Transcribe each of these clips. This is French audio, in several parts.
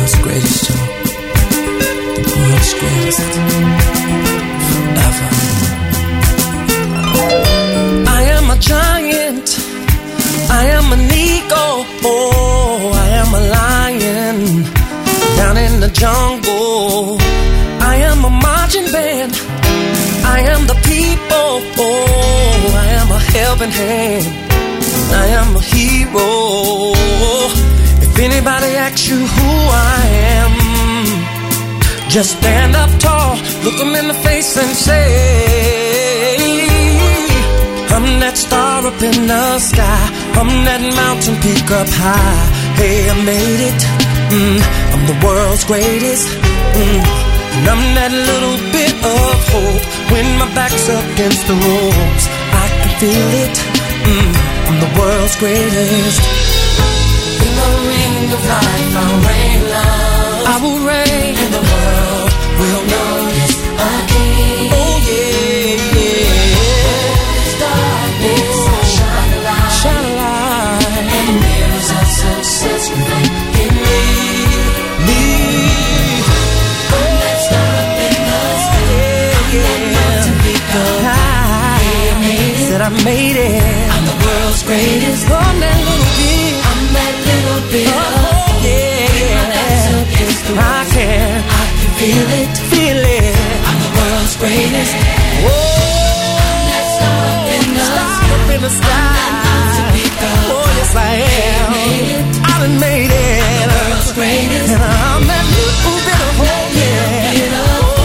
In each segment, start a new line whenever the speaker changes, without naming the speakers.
world's greatest show. The world's greatest. Forever. I am a giant. I am an eagle. Oh, I am a lion. Down in the jungle. I am a marching band. I am the people. Oh, I am a helping hand. I am a hero. If anybody asks you who I am, just stand up tall, look them in the face and say, I'm that star up in the sky, I'm that mountain peak up high. Hey, I made it. I'm the world's greatest. And I'm that little bit of hope when my back's up against the ropes. I can feel it. I'm the world's greatest. In the ring of life, I'll reign love. I will reign. And the world will notice a king. Oh yeah, yeah. There's darkness, I'll shine a light. Shine a light. And mirrors of success reflect in me. I'm that star up in the sky. I'm that mountain peak up high. Said I made it. World's greatest. I'm that little bit. I'm that little bit. Oh yeah. I can feel it, feel it. I'm the world's greatest. Whoa. I'm that star up in the sky. Oh yes I am. I done made it. I'm the world's greatest. And I'm that little bit of hope. Yeah.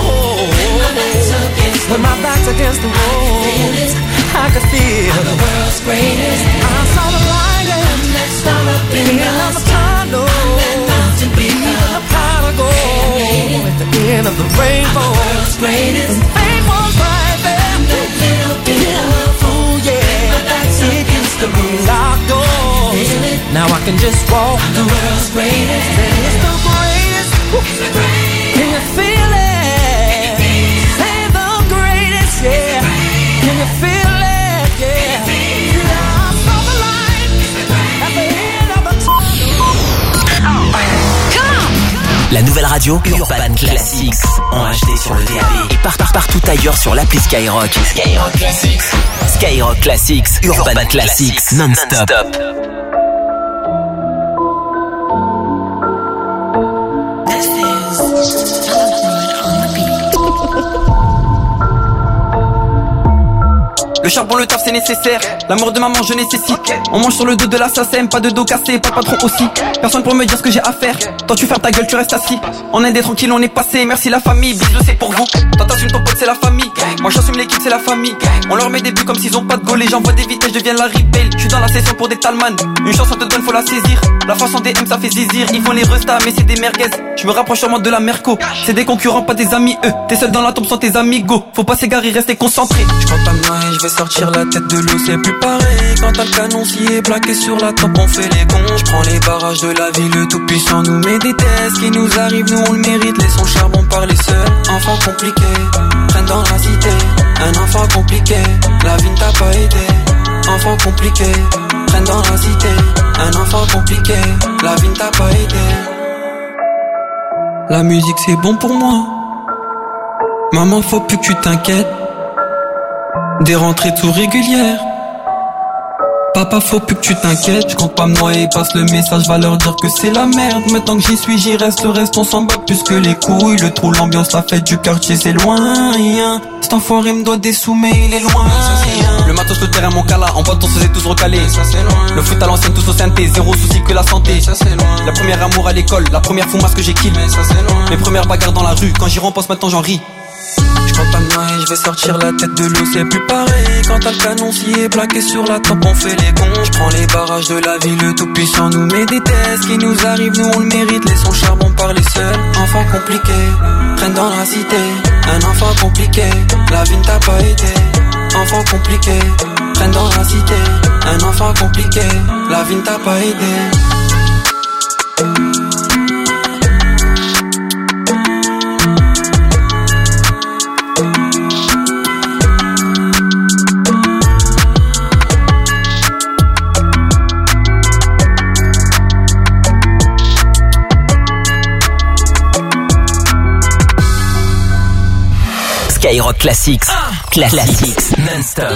Oh. When my back's against the wall. I could feel I'm the world's greatest. I saw the light and that star up in the tunnel. I'm that mountain peak up high to go at the end of the rainbow. I'm the world's greatest. And fame was right there. I'm that little bit of fool, yeah. My back's against the locked doors. Now I can just walk. I'm the world's greatest. It's the greatest. The greatest. Can you feel it? Say the greatest, yeah. Can you feel it?
La nouvelle radio Urban Classics en HD sur le DAB et partout ailleurs sur l'appli Skyrock. Skyrock Classics. Skyrock Classics, Urban Classics non-stop.
Le charbon, le taf, c'est nécessaire. La mort de maman, je nécessite. On mange sur le dos de l'assassin, pas de dos cassé, pas de patron aussi. Personne pour me dire ce que j'ai à faire. Toi, tu fermes ta gueule, tu restes assis. On est des tranquilles, on est passé. Merci la famille, bisous, c'est pour vous. Toi, t'assumes ton pote, c'est la famille. Moi, j'assume l'équipe, c'est la famille. On leur met des buts comme s'ils ont pas de goal. Les gens voient des vitesses, je deviens la rebelle. Je suis dans la session pour des talman. Une chance, on te donne, faut la saisir. La façon des M, ça fait zizir. Ils font les restas, mais c'est des merguez. Je me rapproche sûrement de la Merco. C'est des concurrents, pas des amis, eux. T'es seul dans la tombe sans tes amigos. Faut pas s'égarer, rester concentré.
Je compte à moi et je vais sortir la tête de l'eau, c'est plus pareil. Quand t'as le canon s'y est plaqué sur la tempe, on fait les cons. Je prends les barrages de la vie, le tout puissant nous met des tests qui nous arrivent, nous on le mérite. Laissons charbon parler seul. Enfant compliqué, traîne dans la cité. Un enfant compliqué, la vie ne t'a pas aidé. Enfant compliqué, traîne dans la cité. Un enfant compliqué, la vie ne t'a pas aidé. La musique c'est bon pour moi. Maman faut plus que tu t'inquiètes. Des rentrées tout régulières. Papa faut plus que tu t'inquiètes. Je compte pas me noyer, passe le message, va leur dire que c'est la merde. Maintenant que j'y suis, j'y reste, le reste on s'en bat plus que les couilles. Le trou, l'ambiance, la fête du quartier c'est loin. Cet enfoiré me doit des sous mais il est loin.
Le matos, le terrain, mon cala. En boîte on se faisait tous recalés. Le foot à l'ancienne, tous au synthé. Zéro souci que la santé. La première amour à l'école, la première foumasse que j'ai kill. Mes premières bagarres dans la rue, quand j'y repense maintenant j'en ris.
Je compte à moi et je vais sortir la tête de l'eau, c'est plus pareil. Quand t'as le canon s'y est plaqué sur la tempe, on fait les cons. Je prends les barrages de la vie, le tout puissant nous met des tests qui nous arrivent, nous on le mérite. Laissons charbon parler seul. Enfant compliqué, traîne dans la cité. Un enfant compliqué, la vie ne t'a pas aidé. Enfant compliqué, traîne dans la cité. Un enfant compliqué, la vie ne t'a pas aidé.
Skyrock Classics. Classics non-stop.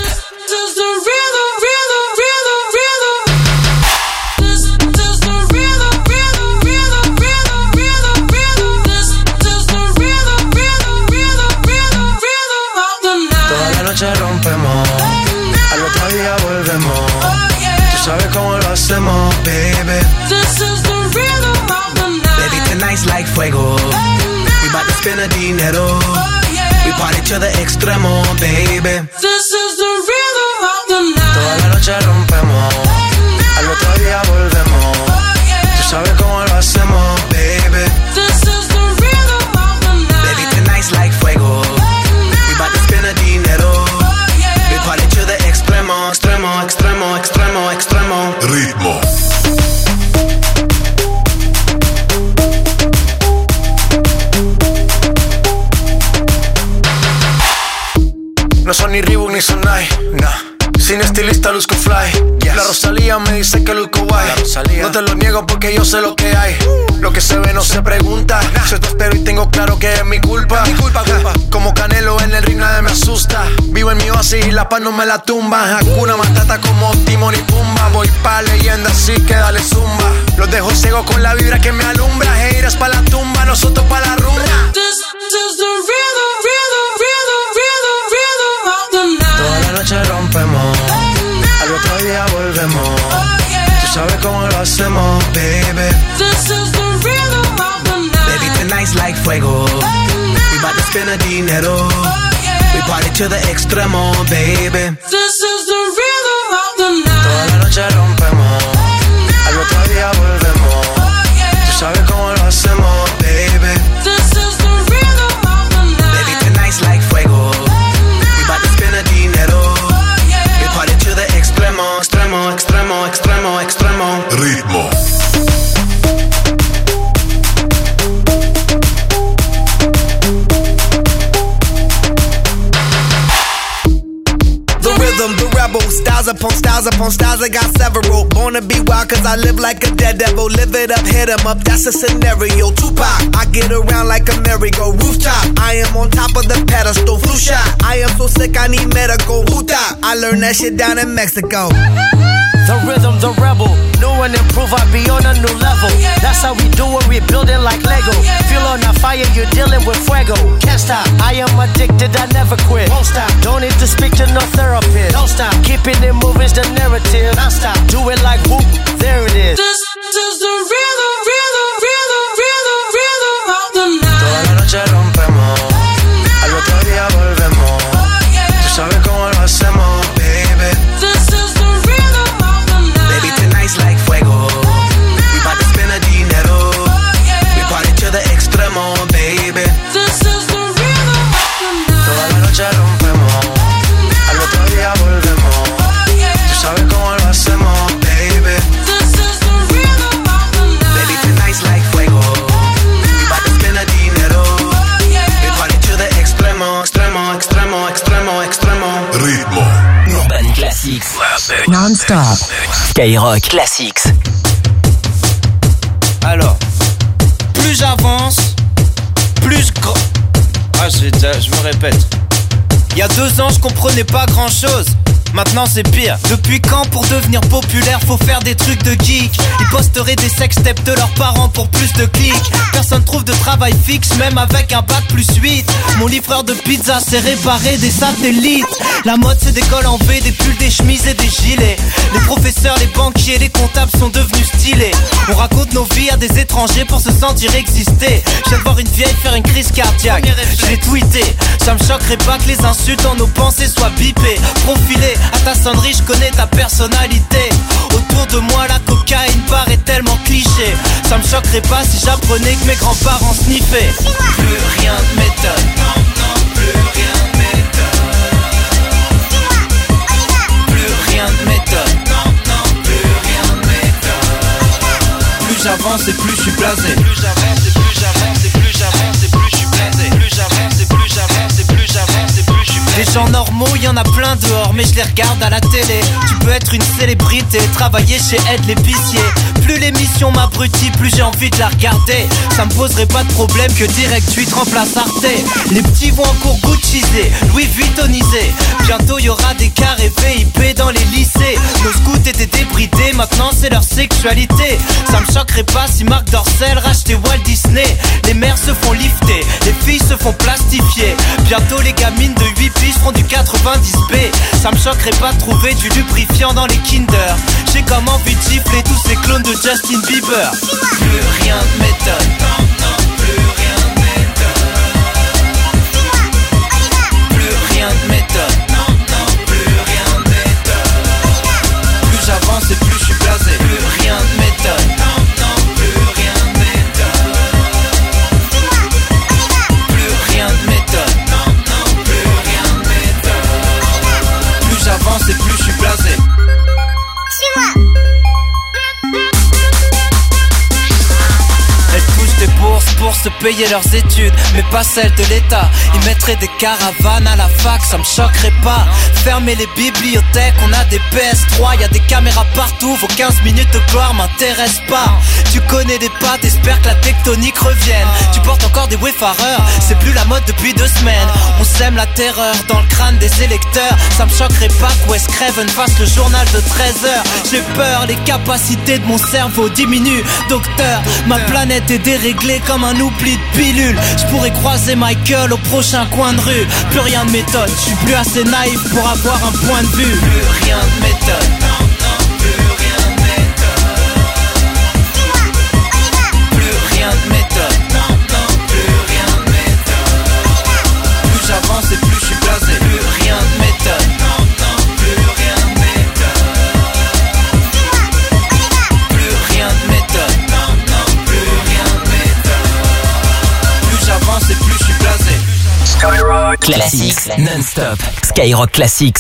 Rompemos, al otro día volvemos. Tú sabes cómo lo hacemos, baby. Baby, tonight's like fuego. We bout to spend the dinero. We party to the extremo, baby. Toda la noche rompemos, al otro día volvemos. Tú sabes cómo lo hacemos, baby. Baby, tonight's like fuego. We bout to spend the dinero. Party to the extremo, extremo, extremo, extremo, extremo.
Ritmo. No son ni Reebok ni Sonai, nah. Sin estilista luzco fly, yes. La Rosalía me dice que luzco guay. No te lo niego porque yo sé lo que hay. Lo que se ve no se pregunta, nah. Soy tu espero y tengo claro que es mi culpa. Mi culpa. Como Canelo en el ring nadie me asusta. Vivo en mi oasis y la paz no me la tumba. Hakuna Matata como Timon y Pumba. Voy pa' leyenda así que dale zumba. Los dejo ciego con la vibra que me alumbra. Haters pa' la tumba, nosotros pa' la rumba. Toda la noche rompemos, al otro día volvemos. Tú sabes cómo lo hacemos, baby. Baby, tonight's like fuego. We bout to spend the dinero. We party to the extremo, baby. Toda la noche rompemos, al otro día volvemos. Tú sabes cómo lo hacemos, baby. Baby, tonight's like fuego. Dinero, we party to the extremo, extremo, extremo, extremo, extremo. Ritmo. The rebel, styles upon styles upon styles, I got several. Born to be wild cause I live like a dead devil. Live it up, hit 'em up, that's a scenario. Tupac, I get around like a merry-go. Rooftop, I am on top of the pedestal. Flu shot, I am so sick I need medical. Huta, I learned that shit down in Mexico.
The rhythm, the rebel, new and improve, I be on a new level. That's how we do it, we building like Lego. Feel on the fire, you're dealing with fuego. Can't stop, I am addicted, I never quit. Won't stop, don't need to speak to no therapist. Don't stop, keeping it moving's the narrative. Don't stop, do it like whoop, there it is. This is the rhythm, rhythm, rhythm, rhythm, rhythm of the night.
Toda la noche rompemos, al otro día volvemos. Tú sabes cómo lo hacemos, baby.
This is the rhythm of the night.
Baby, tonight's like fuego. We bout to spend the dinero. We party to the extremo, baby.
This is the rhythm of the night.
Toda la noche rompemos, al otro día volvemos. Tú sabes cómo lo hacemos, baby.
This is the rhythm of the night.
Baby, tonight's like fuego. We bout to spend the dinero. We party to the extremo, extremo, extremo, extremo, extremo.
Ritmo.
Urban Classics.
Non-stop.
Skyrock Classics.
Alors, plus j'avance, plus je me répète. Il y a 2 ans, je comprenais pas grand chose. Maintenant c'est pire. Depuis quand pour devenir populaire faut faire des trucs de geek? Ils posteraient des sextapes de leurs parents pour plus de clics. Personne trouve de travail fixe même avec un bac plus 8. Mon livreur de pizza sait réparer des satellites. La mode c'est des cols en V, des pulls, des chemises et des gilets. Les professeurs, les banquiers, les comptables sont devenus stylés. On raconte nos vies à des étrangers pour se sentir exister. Je viens de voir une vieille faire une crise cardiaque. Je l'ai tweeté. Ça me choquerait pas que les insultes en nos pensées soient bipées. Profilées. À ta sonnerie, je connais ta personnalité. Autour de moi, la cocaïne paraît tellement cliché. Ça me choquerait pas si j'apprenais que mes grands-parents sniffaient. Plus rien ne m'étonne. Non, non, plus rien ne m'étonne. Plus rien ne m'étonne. Non, non, plus rien ne m'étonne. Plus j'avance et plus je suis blasé. Plus j'avance et plus j'avance et plus j'avance et plus je suis blasé. Plus j'avance et plus j'avance et plus j'avance et plus je suis blasé. Des gens normaux, y en a plein dehors. mais je les regarde à la télé. Tu peux être une célébrité, travailler chez Ed l'épicier. Plus l'émission m'abrutit, plus j'ai envie de la regarder. Ça me poserait pas de problème que Direct 8 remplace Arte. Les petits vont encore Guccisé, Louis Vuittonisé. Bientôt y'aura des carrés VIP dans les lycées. Nos scouts étaient débridés, maintenant c'est leur sexualité. Ça me choquerait pas si Marc Dorcel rachetait Walt Disney. Les mères se font lifter, les filles se font plastifier. Bientôt les gamines de 8 piges feront du 90B. Ça me choquerait pas de trouver du lubrifiant dans les Kinder. J'ai comme envie de gifler tous ces clones de Justin Bieber. Plus rien ne m'étonne. Non, non, plus rien ne m'étonne. Plus rien ne m'étonne. Non, non, plus rien ne m'étonne. Plus j'avance et plus je suis blasé. Plus rien ne m'étonne. Non, non, plus rien ne m'étonne. Plus rien ne m'étonne. Non, non, plus rien ne m'étonne. Plus j'avance et plus je suis blasé. Suis-moi. Elles touchent des bourses pour se payer leurs études, mais pas celles de l'État. Ils mettraient des caravanes à la fac, ça me choquerait pas. Fermer les bibliothèques, on a des PS3, y'a des caméras partout, vos 15 minutes de gloire m'intéressent pas. Tu connais les pattes, espère que la tectonique revienne. Tu portes encore des wayfarers, c'est plus la mode depuis 2 semaines. On sème la terreur dans le crâne des électeurs. Ça me choquerait pas que Wes Craven fasse le journal de 13h. J'ai peur, les capacités de mon cerveau diminuent. Docteur, ma planète est déréglée comme un oubli de pilule. Je pourrais croiser Michael au prochain coin de rue. Plus rien ne m'étonne, je suis plus assez naïf pour avoir un point de vue. Plus rien ne m'étonne. Non, non, plus rien ne m'étonne. Plus rien ne m'étonne. Non, non, plus rien ne m'étonne. Plus j'avance et plus je suis blasé. Plus rien ne m'étonne. Non, non, plus rien ne m'étonne. Plus rien ne m'étonne. Non, non, plus rien ne m'étonne. Plus j'avance et plus je suis blasé.
Skyrock Classics non-stop. Skyrock Classics.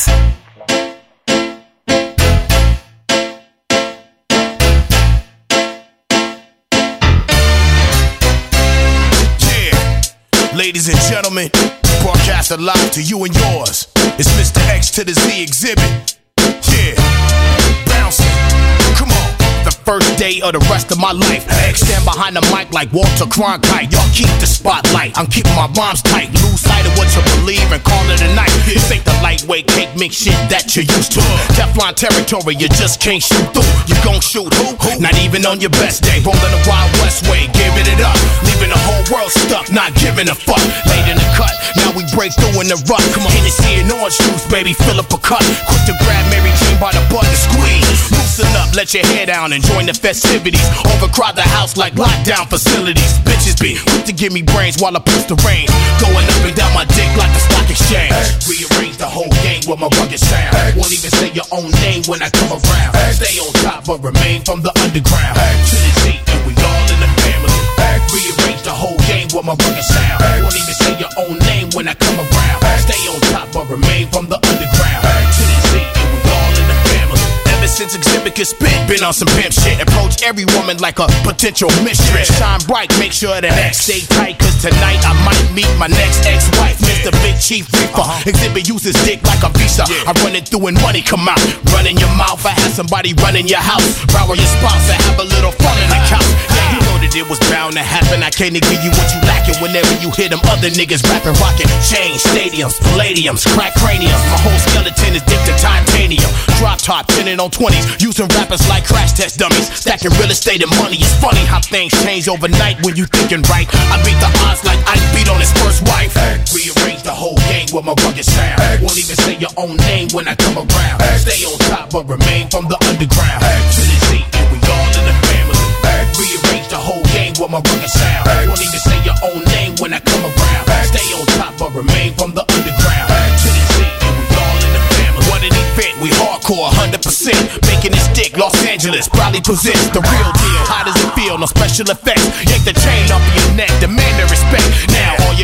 Ladies and gentlemen, broadcasted live to you and yours. It's Mr. X to the Z exhibit. Yeah, bouncing. Come on. The first day of the rest of my life. X stand behind the mic like Walter Cronkite. Y'all keep the spotlight. I'm keeping my rhymes tight. Lose sight of what you believe and call it a night. This ain't the lightweight cake mix shit that you're used to. Teflon territory, you just can't shoot through. You gon' shoot who? Not even on your best day. Rolling the Wild West way, giving it up. Leaving the whole world stuck, not giving a fuck. Late in the cut, now we break through in the rut. Come on, Hennessy and orange juice, baby, fill up a cup. Quick to grab Mary Jane by the butt and squeeze. Loosen up, let your hair down and join the festivities. Overcrowd the house like lockdown facilities. Bitches be quick to give me brains while I push the range. Going up and down my dick like the stock exchange. Rearrange the whole game with my rugged sound. Won't even say your own name when I come around. Stay on top but remain from the underground. To the Z and we all in the family. Rearrange the whole game with my rugged sound. Won't even say your own name when I come around. Stay on top but remain from the underground. To the Z and we all in the family. Ever since Exhibit could spit, been on some pimp shit. Approach every woman like a potential mistress. Shine bright, make sure that X stay tight. Cause tonight I might meet my next ex-wife, Mr. Big Chief Reaper. Exhibit uses dick like a visa. I run it through and money come out. Run in your mouth, I have somebody run in your house. Borrow your spouse, I have a little fun in the couch. Yeah, you know that it was bound to happen. I can't give you what you lacking whenever you hear them other niggas rapping, rocking. Chains, stadiums, palladiums, crack craniums. My whole skeleton is dipped in titanium. Drop top, tinted on 20s, using rappers like crash test dummies. Stacking real estate and money. It's funny how things change overnight when you thinking right. I beat the odds like Ike beat on his first wife. Rearrange the whole game with my rugged sound. Won't even say your own name when I come around. Stay on top but remain from the underground. To the Z and we all in the family. Rearrange the whole game with my rugged sound. Won't even say your own name when I come around. Stay on top but remain from the underground. To the Z and we all in the family. What an event, we hardcore 100%. Making this stick, Los Angeles probably presents the real deal. How does it feel? No special effects. Yank the chain off of your neck, demand the respect. Now all you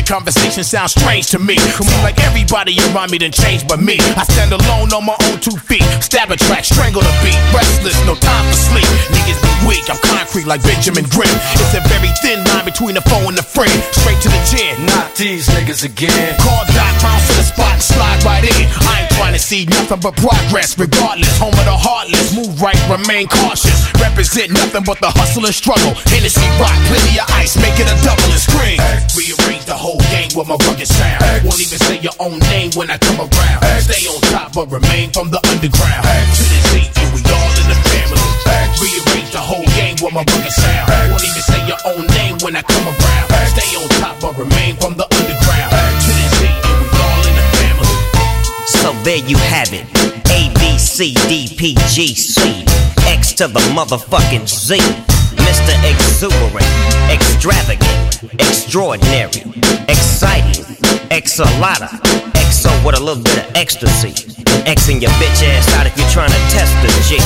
Your conversation sounds strange to me. Seems like everybody around me done changed but me. I stand alone on my own 2 feet. Stab a track, strangle the beat. Restless, no time for sleep. Niggas be weak, I'm concrete like Benjamin Grimm. It's a very thin line between the foe and the friend. Straight to the chin.
Not these niggas again.
Call Doc, bounce to the spot and slide right in. I ain't trying to see nothing but progress. Regardless, home of the heartless. Move right, remain cautious. Represent nothing but the hustle and struggle. Hennessy rock, plenty of ice, make it a double and scream. Rearrange the whole game with my rugged sound. Won't even say your own name when I come around. Stay on top but remain from the underground. To the Z and we all in the family. Rearrange the whole game with my rugged sound. Won't even say your own name when I come around. Stay on top but remain from the underground. To the Z and we all in the family.
So there you have it. A, B, C, D, P, G, C. X to the motherfucking Z. Mr. Exuberant, extravagant, extraordinary, exciting, X-a-lotta, XO with a little bit of ecstasy. Xing your bitch ass out if you're trying to test the G.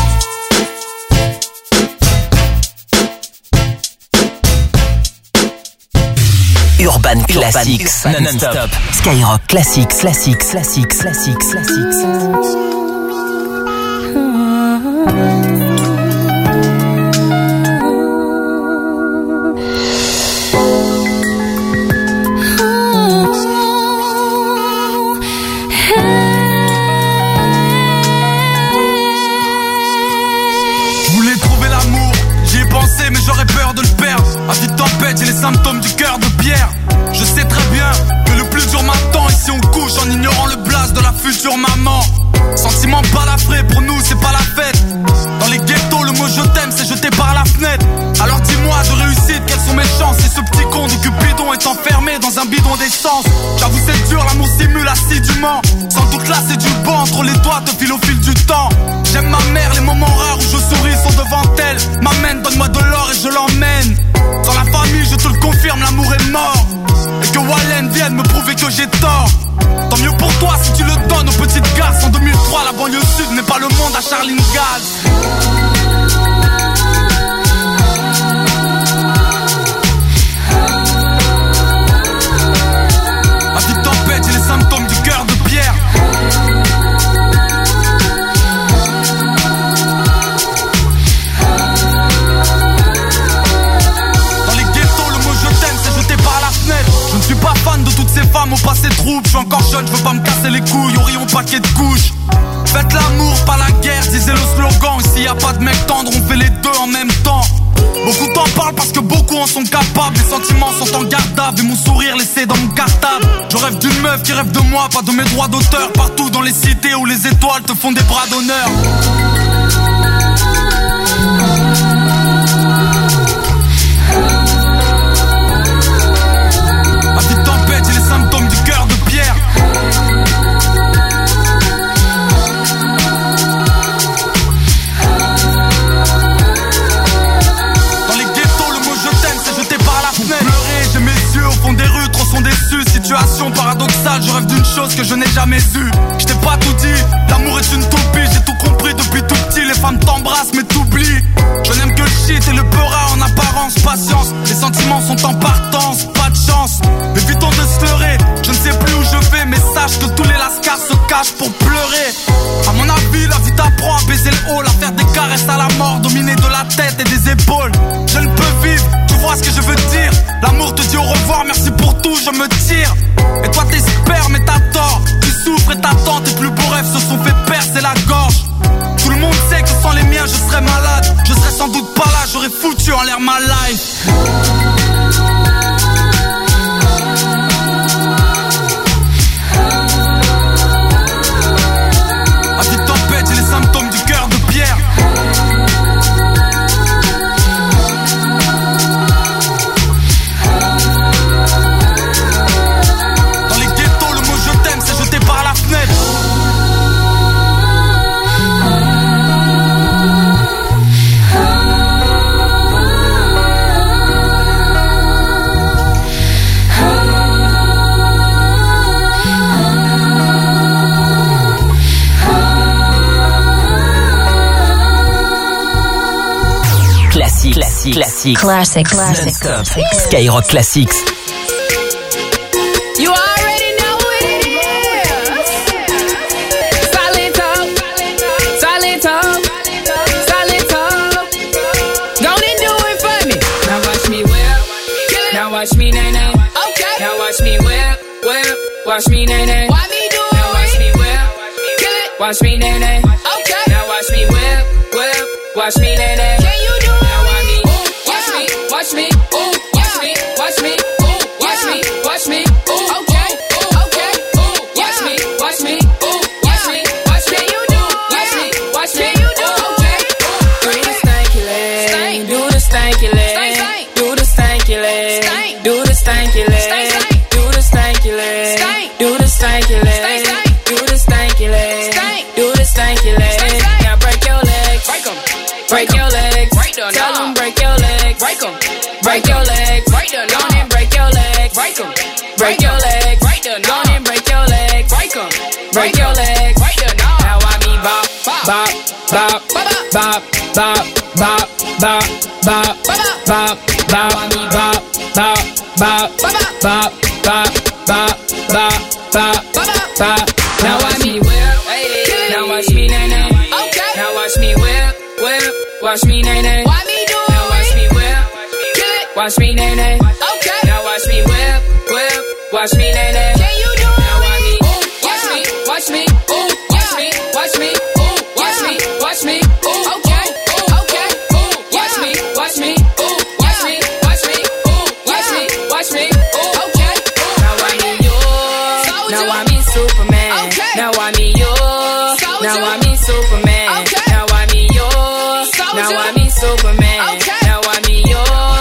Urban Classics, non-stop. Skyrock Classics, Classics, Classics, Classics, Classics.
Mais j'aurais peur de le perdre. À vie de tempête, j'ai les symptômes du cœur de pierre. Je sais très bien que le plus dur m'attend. Ici on couche en ignorant le blast de la future maman. Sentiment balafré, pour nous c'est pas la fête. Dans les ghettos, le mot je t'aime c'est jeté par la fenêtre. Alors dis-moi de réussite, quelles sont mes chances si ce petit con de Cupidon est enfermé dans un bidon d'essence. J'avoue c'est dur, l'amour simule assidûment. Sans doute là c'est du banc, entre les doigts te file au fil du temps. J'aime ma mère, les moments rares où je souris sont devant elle. M'amène, donne-moi de l'or et je l'emmène. Dans la famille, je te le confirme, l'amour est mort. Et que Wallen vienne me prouver que j'ai tort. Tant mieux pour toi si tu le donnes aux petites garces. En 2003, la banlieue sud n'est pas le monde à Charline Gaz. À vie de tempête, j'ai les symptômes du cœur de pierre. Je ne suis pas fan de toutes ces femmes au passé trouble. Je suis encore jeune, je veux pas me casser les couilles au rayon paquet de couches. Faites l'amour, pas la guerre, disait le slogan. Ici y a pas de mec tendre, on fait les deux en même temps. Beaucoup t'en parlent parce que beaucoup en sont capables. Les sentiments sont en garde-table et mon sourire laissé dans mon cartable. Je rêve d'une meuf qui rêve de moi, pas de mes droits d'auteur. Partout dans les cités où les étoiles te font des bras d'honneur. À vie de tempête, j'ai les symptômes du cœur de pierre. Dans les ghettos, le mot je t'aime, c'est jeté par la fenêtre. Pleurer, j'ai mes yeux au fond des rues, trop sont déçus. Situation paradoxale, je rêve d'une chose que je n'ai jamais eue. Je t'ai pas tout dit, l'amour est une toupie. J'ai tout compris depuis tout petit, les femmes t'embrassent mais t'oublient. Je n'aime que le shit et le peura en apparence. Patience, les sentiments sont en partance, pas de chance. Évitons de se leurrer, je ne sais plus où je vais. Mais sache que tous les lascars se cachent pour pleurer. À mon avis, la vie t'apprend à baiser le haut, à faire des caresses à la mort, dominer de la tête et des épaules. Je ne peux vivre, tu vois ce que je veux dire. L'amour te dit au revoir, merci pour tout, je me tire. Et toi t'espères mais t'as tort. Tu souffres et t'attends, tes plus beaux rêves se sont fait percer la gorge. Tout le monde sait que sans les miens je serais malade. Je serais sans doute pas là, j'aurais foutu en l'air ma life. À vie de tempête, j'ai les symptômes du cœur de pierre. Dans les ghettos, le mot je t'aime, c'est jeté par la fenêtre.
Classique. Non-stop. Skyrock Classics.
You already know what it is. Solid talk, solid talk, solid talk. Go and do it for me. Now watch me whip, now watch me nay nay. Okay. Now watch me whip, whip, watch me nay nay. Why me do it? Now watch me whip, watch me nay nay. Okay. Now watch me whip, whip, watch me nay nay. Can you do it? Now watch me, watch me, watch me, watch me, watch me, watch me, watch me. Okay, okay, watch me, watch me, watch me, watch me. You do, watch me, watch me. You do, okay. Do the stanky leg, do the stanky leg, do the stanky leg, do the stanky leg, do the stanky leg, do the stanky leg, do the stanky leg, do the stanky leg. Now break your legs, break them, break your legs, tell them break your legs, break them, break your legs, break them, go and break your legs, break them, break your legs, break them, go and break your legs, break them, break your legs, break them. Now I mean bop, bop, bop, bop, bop, bop, bop, bop, bop, bop, I mean bop, bop, bop, bop, bop, bop, bop, bop, bop. Now watch me whip, now watch me nay nay. Okay. Now watch me whip, whip, watch me nay nay. Why me do it? Now watch me whip, watch me nay nay. Okay. Now watch me whip, whip, watch me nay nay. Can you do it? Now watch me, watch me, watch me, watch me, watch me, watch me, watch me. Okay, okay, watch me, watch me, watch me, watch me, watch me, watch me. Okay. Now I mean you, now I mean Superman. Okay. Now I mean you, now I mean Superman. Okay. Now I mean you, now I mean Superman. Okay. Now I mean you,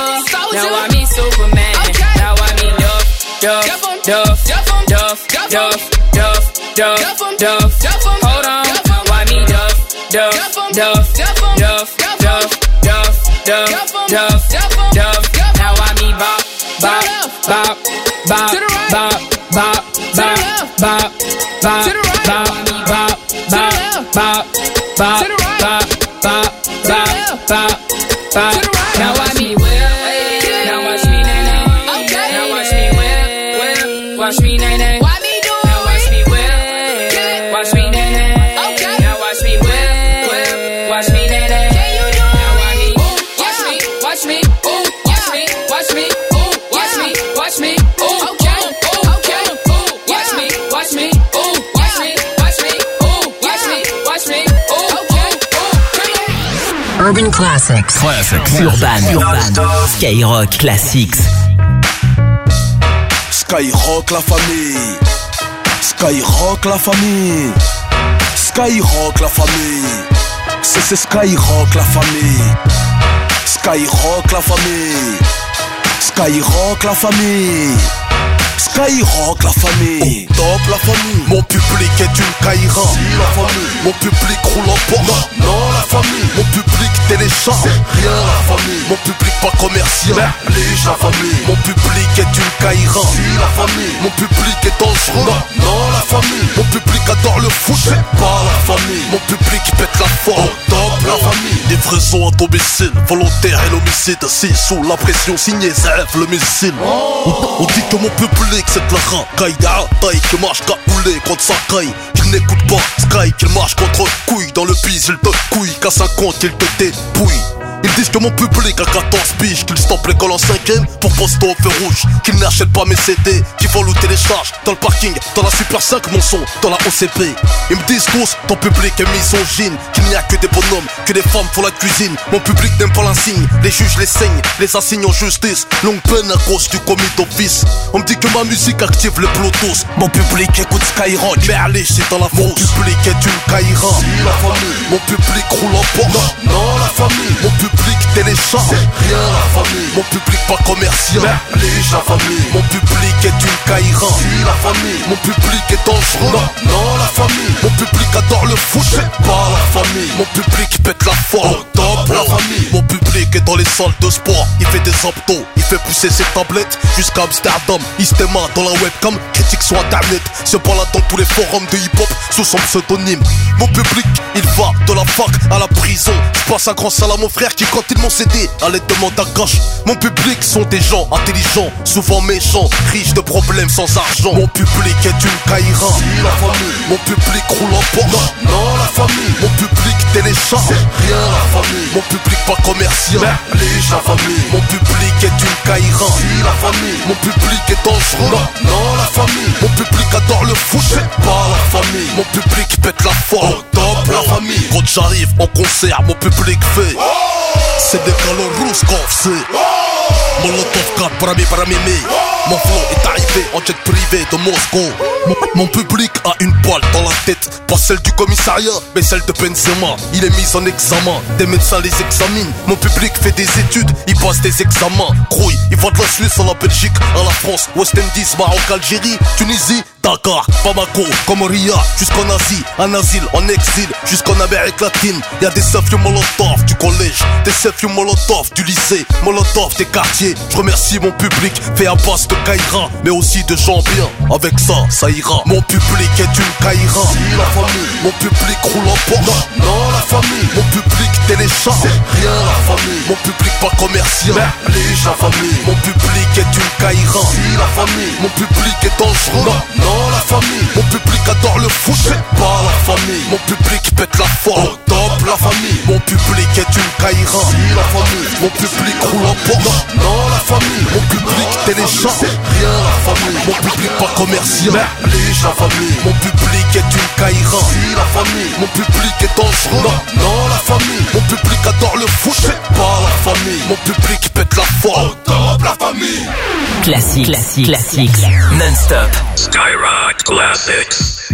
now I mean Superman. Okay. Now I mean Duff, Duff, Duff, Duff, Duff, Duff, Duff, Duff, Duff. Hold on, why me Duff, Duff, Duff, Duff, Duff, Duff, Duff, Duff, Duff, Duff. Now I mean bop, bop, bop, bop, bop, bop, bop, bop, bop, bop, bop, bop, bop, bop, bop, bop, bop, bop, bop. Now I mean whip, now watch me nay nay. Okay. Now watch me whip, watch me nay nay. Why me do it? Now watch me whip, watch me nay nay. Okay. Now watch me whip, watch me nay nay. Can you do it? Now watch me, watch me, watch me, watch me, watch me, watch me, watch me. Okay, okay, watch me, watch me, watch me, watch me, watch me, watch me. Okay.
Urban Classics. Urban. Skyrock Classics.
Skyrock la famille. Skyrock la famille. Skyrock la famille. C'est Skyrock la famille. Skyrock la famille. Skyrock la famille. Skyrock la famille. Top la famille. Mon public est une caïra. Si la famille. Mon public roule en Porsche. Non la famille. Mon public télécharge. C'est rien la famille. Mon public pas commercial. Merlige la famille. Mon public est une caïra. Si la famille. Mon public est dangereux. Non la famille. Mon public adore le foot. C'est pas la famille. Mon public pète la forme. Top la famille. Livraison à domicile. Volontaire et l'homicide. Si sous la pression signé Zef le missile. On dit que mon public c'est de la racaille. Taille qui marche caoulé contre sa caille. Qu'il n'écoute pas Sky, qu'il marche contre couille. Dans le bise il te couille, qu'à 50 il te dépouille. Ils disent que mon public a 14 piges, qu'ils stoppent l'école en 5ème pour poster au feu rouge, qu'ils n'achètent pas mes CD, qu'ils volent ou téléchargent dans le parking, dans la Super 5 mon son, dans la OCP. Ils me disent tous, ton public est misogyne, qu'il n'y a que des bonhommes, que des femmes font la cuisine. Mon public n'aime pas l'insigne, les juges les saignent, les assignent en justice. Longue peine à cause du commis d'office. On me dit que ma musique active le Bluetooth. Mon public écoute Skyrock, mais allez c'est dans la fosse. Mon public est une caïra. Si la famille. Mon public roule en Porsche. Non la famille. Mon public télécharge. C'est rien la famille. Mon public pas commercial. Merlige la famille. Mon public est une caïra. Si la famille. Mon public est dangereux. Non la famille. Mon public adore le foot. C'est pas la famille. Mon public pète la forme. Top la famille. Mon public
public est dans les salles de sport. Il fait des abdos, il fait pousser ses tablettes jusqu'à Amsterdam. Il se démarre dans la webcam, critique sur internet. Se balade dans tous les forums de hip-hop sous son pseudonyme. Mon public, il va de la fac à la prison. Je passe un grand salam à mon frère qui quand ils m'ont cédé allait demander à cash. Mon public sont des gens intelligents, souvent méchants, riches de problèmes sans argent. Mon public est une caïra. Si la famille, mon public roule en Porsche. Non, la famille, mon public télécharge. C'est rien la famille, mon public pas commercial. Merlige la famille, mon public est une caïra. Si la famille, mon public est dangereux. Non, la famille, mon public adore le foot. C'est pas la famille, mon public pète la forme. Top la famille, quand j'arrive en concert, mon public fait c'est des galons rousses qu'on fait. Molotov 4 para mémé. Mon flow est arrivé en jet privé de Moscou. Mon public a une balle dans la tête. Pas celle du commissariat, mais celle de Benzema. Il est mis en examen, des médecins les examinent. Mon public fait des études, il passe des examens. Grouille, il va de la Suisse à la Belgique, à la France, West Indies, Maroc, Algérie, Tunisie, Dakar, Bamako, Comoria, jusqu'en Asie, en asile, en exil, jusqu'en Amérique latine. Y'a des selfies Molotov du collège, des selfies Molotov du lycée, Molotov des quartiers. Je remercie mon public, fait à base de caïra, mais aussi de gens bien. Avec ça, ça ira. Mon public est une caïra. Si la famille, mon public roule en Porsche. Non, la famille, mon public télécharge. C'est rien la famille, mon public pas commercial. Merlige la famille, mon public est une caïra. Si la famille, mon public est dangereux. Non, la famille, mon public adore le foot. C'est pas la famille, mon public pète la forme. Top la famille, mon public est une caïra. Si la famille, mon public roule en Porsche. Non, la famille, mon public télécharge. C'est rien la famille, mon public pas commercial. Merlige la famille, mon public est une caïra. Si la famille, mon public est dangereux. Non, la famille, mon public adore le foot. C'est pas la famille, mon public pète la forme. Top la famille.
Classique. Non-stop.
Skyrock Classics.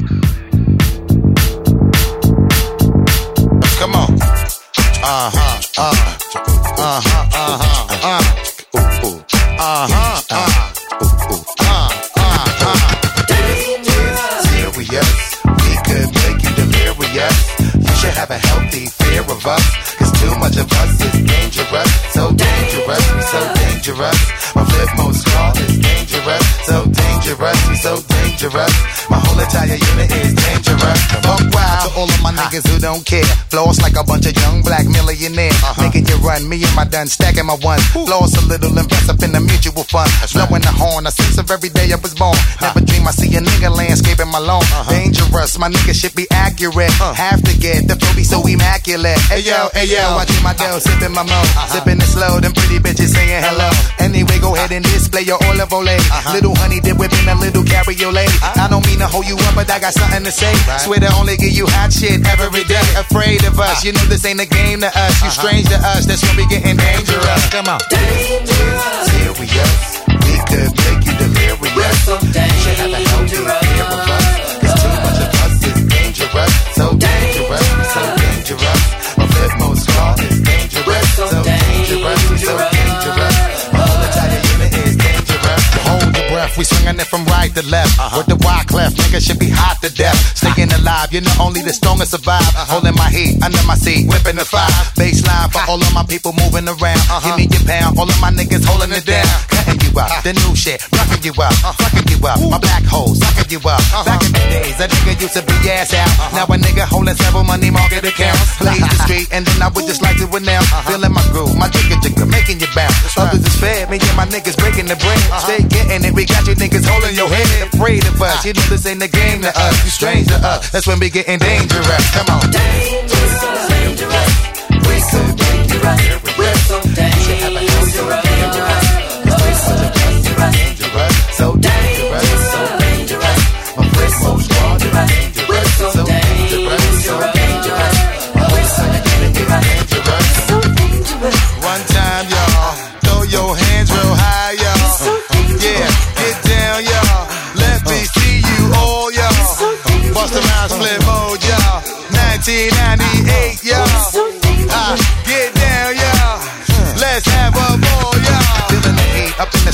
Come on. Serious, we could make you delirious. You should have a healthy fear of us, 'cause too much of us is dangerous. So dangerous, we so dangerous. My flip mode squad is dangerous. So dangerous, we so dangerous. My whole entire unit is dangerous. Fuck wild to all of my niggas who don't care. Floss like a bunch of young black millionaires. Making you run, me and my done stacking my ones. Floss a little, invest up in the mutual fund. Blowing the horn, a sense of every day I was born. Never dream I see a nigga landscaping my lawn. Dangerous, my nigga should be accurate. Have to get the flow be so immaculate. Hey yo, watching my girl sipping my mo. Sipping it slow, them pretty bitches saying hello. Anyway, go ahead and display your olive oil. Little honey dip whipping a little cabriolet. I don't mean to hold you up, but I got something to say. Swear to only give you hot shit every day. Afraid of us, you know this ain't a game to us. You strange to us, that's when we getting dangerous. Come on. Dangerous. Serious, we could make you delirious. We're so dangerous. Should have a healthy fear of us, 'cause too much of us is dangerous. So dangerous, so dangerous. My flip mode squad is dangerous. So dangerous, so dangerous. My whole entire unit is dangerous. Hold your breath, we swinging it from right to left. With the wide clef, nigga should be hot to death. Staying alive, you know only the strongest survive. Holding my heat under my seat, whipping the fire. Baseline for all of my people moving around. Give me your pound, all of my niggas holding it down. Cutting you up, the new shit, rocking you up, fucking you up. My black hole, sucking you up. Back in the days, a nigga used to be ass out. Now a nigga holding several money market accounts. Blaze the street, and then I would just like to announce. Feeling my groove, my jigger, making you bounce. Others is fed, me and my niggas breaking the bread. Stay getting it, we got you niggas holding your head. Afraid of us, you know this ain't a game to us. You strange to us, that's when we getting dangerous. Come on. Dangerous, dangerous. We're so dangerous. We're so dangerous. We're so dangerous. So dangerous, so dangerous. My friends so strong, we're so dangerous, so dangerous. We're so dangerous, so dangerous. One time, y'all, throw your hands real high, y'all. Yeah, get down, y'all. Let me see you all, y'all. Bust around, flip mode, y'all. 1998, y'all. Get down, y'all.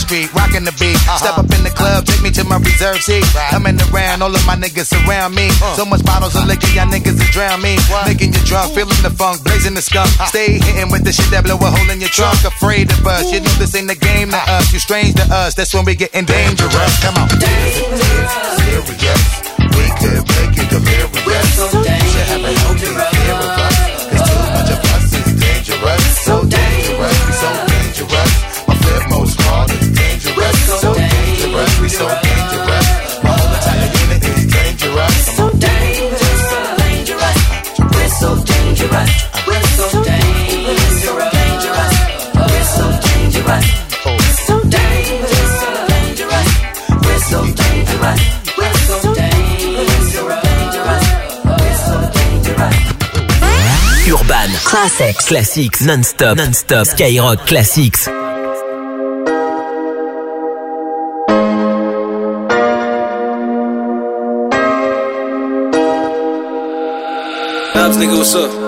street, rocking the beat. Step up in the club, take me to my reserve seat. Coming around, all of my niggas surround me. So much bottles of liquor, y'all niggas will drown me. Making you drunk, feeling the funk, blazing the skunk. Stay hitting with the shit that blow a hole in your trunk. Afraid of us, you know this ain't the game to us. You strange to us, that's when we getting dangerous. Come on.
Serious. We could make you delirious. You should have a healthy fear of us. Cause too much of us is dangerous. So dangerous, we so dangerous. My flip mode squad is dangerous. So dangerous, we so dangerous. My whole entire unit is dangerous.
So dangerous, dangerous. We're so dangerous. We're so dangerous. We're so dangerous. We're so dangerous. We're so dangerous. We're so dangerous. We're so dangerous.
Urban Classics. Classics non-stop. Skyrock Classics.
Babs, nigga, what's up?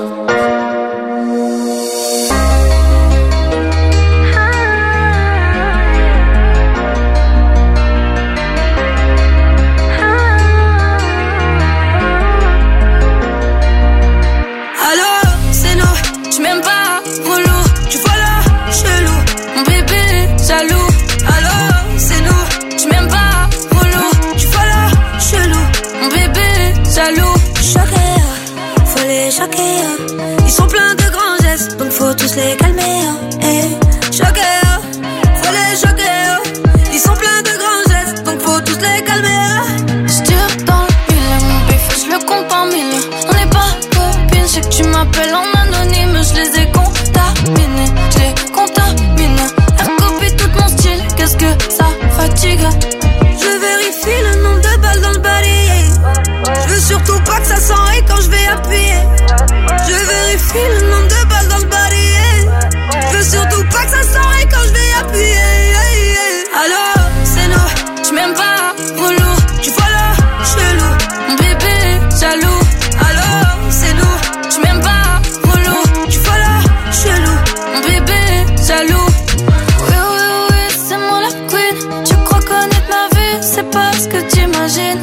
Ils sont pleins de grands gestes, donc faut tous les calmer. Choqués, faut les choquer. Ils sont pleins de grands gestes, donc faut tous les calmer.
J'tire dans le mille, mon bif, je le compte en mille. On n'est pas copines, je sais que tu m'appelles en anonyme. Je les ai contaminés, je les contamine. Elle copie tout mon style, qu'est-ce que ça fatigue.
Je vérifie le nombre de balles dans le barillet. Je veux surtout pas que ça s'enraye quand je vais appuyer. Je vérifie le nombre de balles dans le barillet. Je veux surtout pas que ça s'enraye quand je vais appuyer.
Allô, c'est nous, tu m'aimes pas, relou, tu follow, chelou. Mon bébé, jaloux. Allô, c'est nous, tu m'aimes pas, relou, tu follow, chelou. Mon bébé, jaloux. Oui, c'est moi la queen. Tu crois connaître ma vie, c'est pas ce que t'imagines.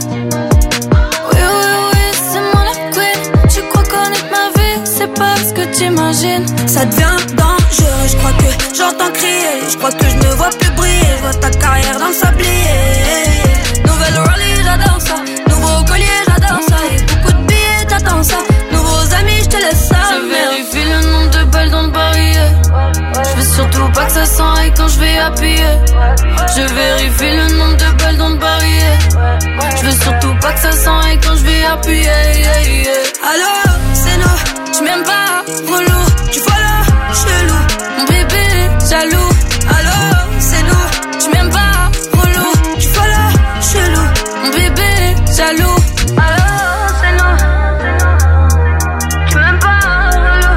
Ça devient dangereux, je crois que j'entends crier. Je crois que je me vois plus briller. Je vois ta carrière dans le sablier. Nouvelle Rollie, j'adore ça. Nouveau collier, j'adore ça. Et beaucoup de billets, t'attends ça. Nouveaux amis, je te laisse ça.
Je vérifie le nombre de balles dans le barillet. Je veux surtout pas que ça s'enraye quand je vais appuyer. Je vérifie le nombre de balles dans le barillet. Je veux surtout pas que ça s'enraye quand je vais appuyer.
Allô, c'est nous, tu m'aimes pas, relou, tu follow, chelou.
Mon bébé, jaloux.
Allô, c'est nous, tu m'aimes pas, relou, tu follow, chelou.
Mon bébé, jaloux.
Allô, c'est nous, tu m'aimes pas, relou,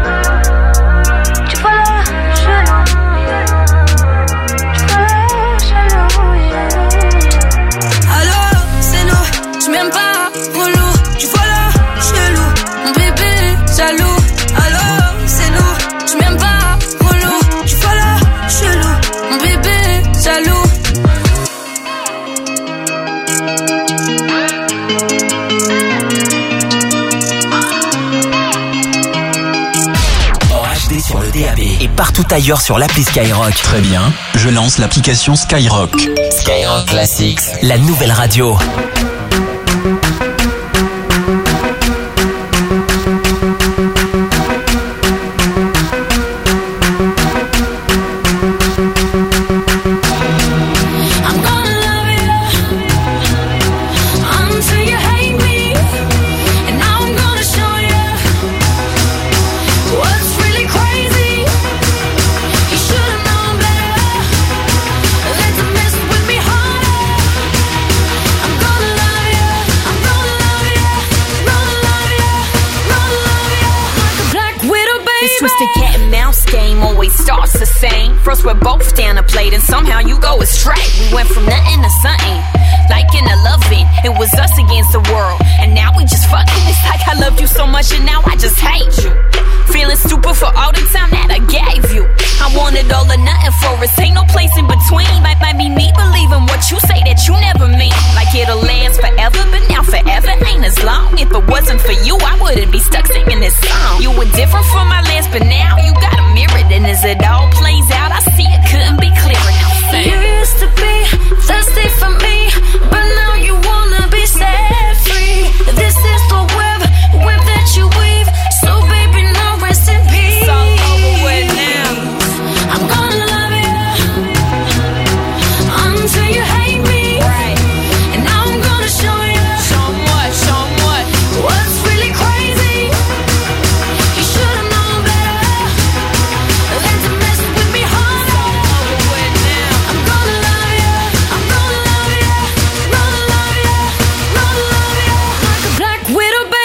tu follow, chelou. Tu follow, chelou, yeah.
Allô, c'est nous, tu m'aimes pas, relou, tu follow, chelou. Mon bébé, jaloux.
Allô, c'est nous, tu m'aimes pas, relou, tu follow, chelou.
Mon bébé, jaloux.
En HD sur le DAB et partout ailleurs sur l'appli Skyrock.
Très bien, je lance l'application Skyrock.
Skyrock Classics, la nouvelle radio.
Twisted cat and mouse game always starts the same. First we're both down a plate and somehow you go astray. We went from nothing to something, like in a loving. It was us against the world, and now we just fucking. It's like I loved you so much and now I just hate you. Feeling stupid for all the time that I gave you. I wanted all or nothing for us, ain't no place in between. My this song. You were different from my last, but now you got a mirror. And as it all plays out, I see it couldn't be clearer. Now sing.
You used to be thirsty for me, but now you wanna be set free. This is the web that you weave. So baby, now rest in peace.
It's all over with now.
I'm gonna love you until you hate me.
Right.
And now I'm gonna show you.
Show 'em what?
What's really crazy? You should've known better than to mess with me harder.
It's all over with now.
I'm gonna love you. I'm gonna love you. Gonna love you. Gonna love you like a black widow, baby.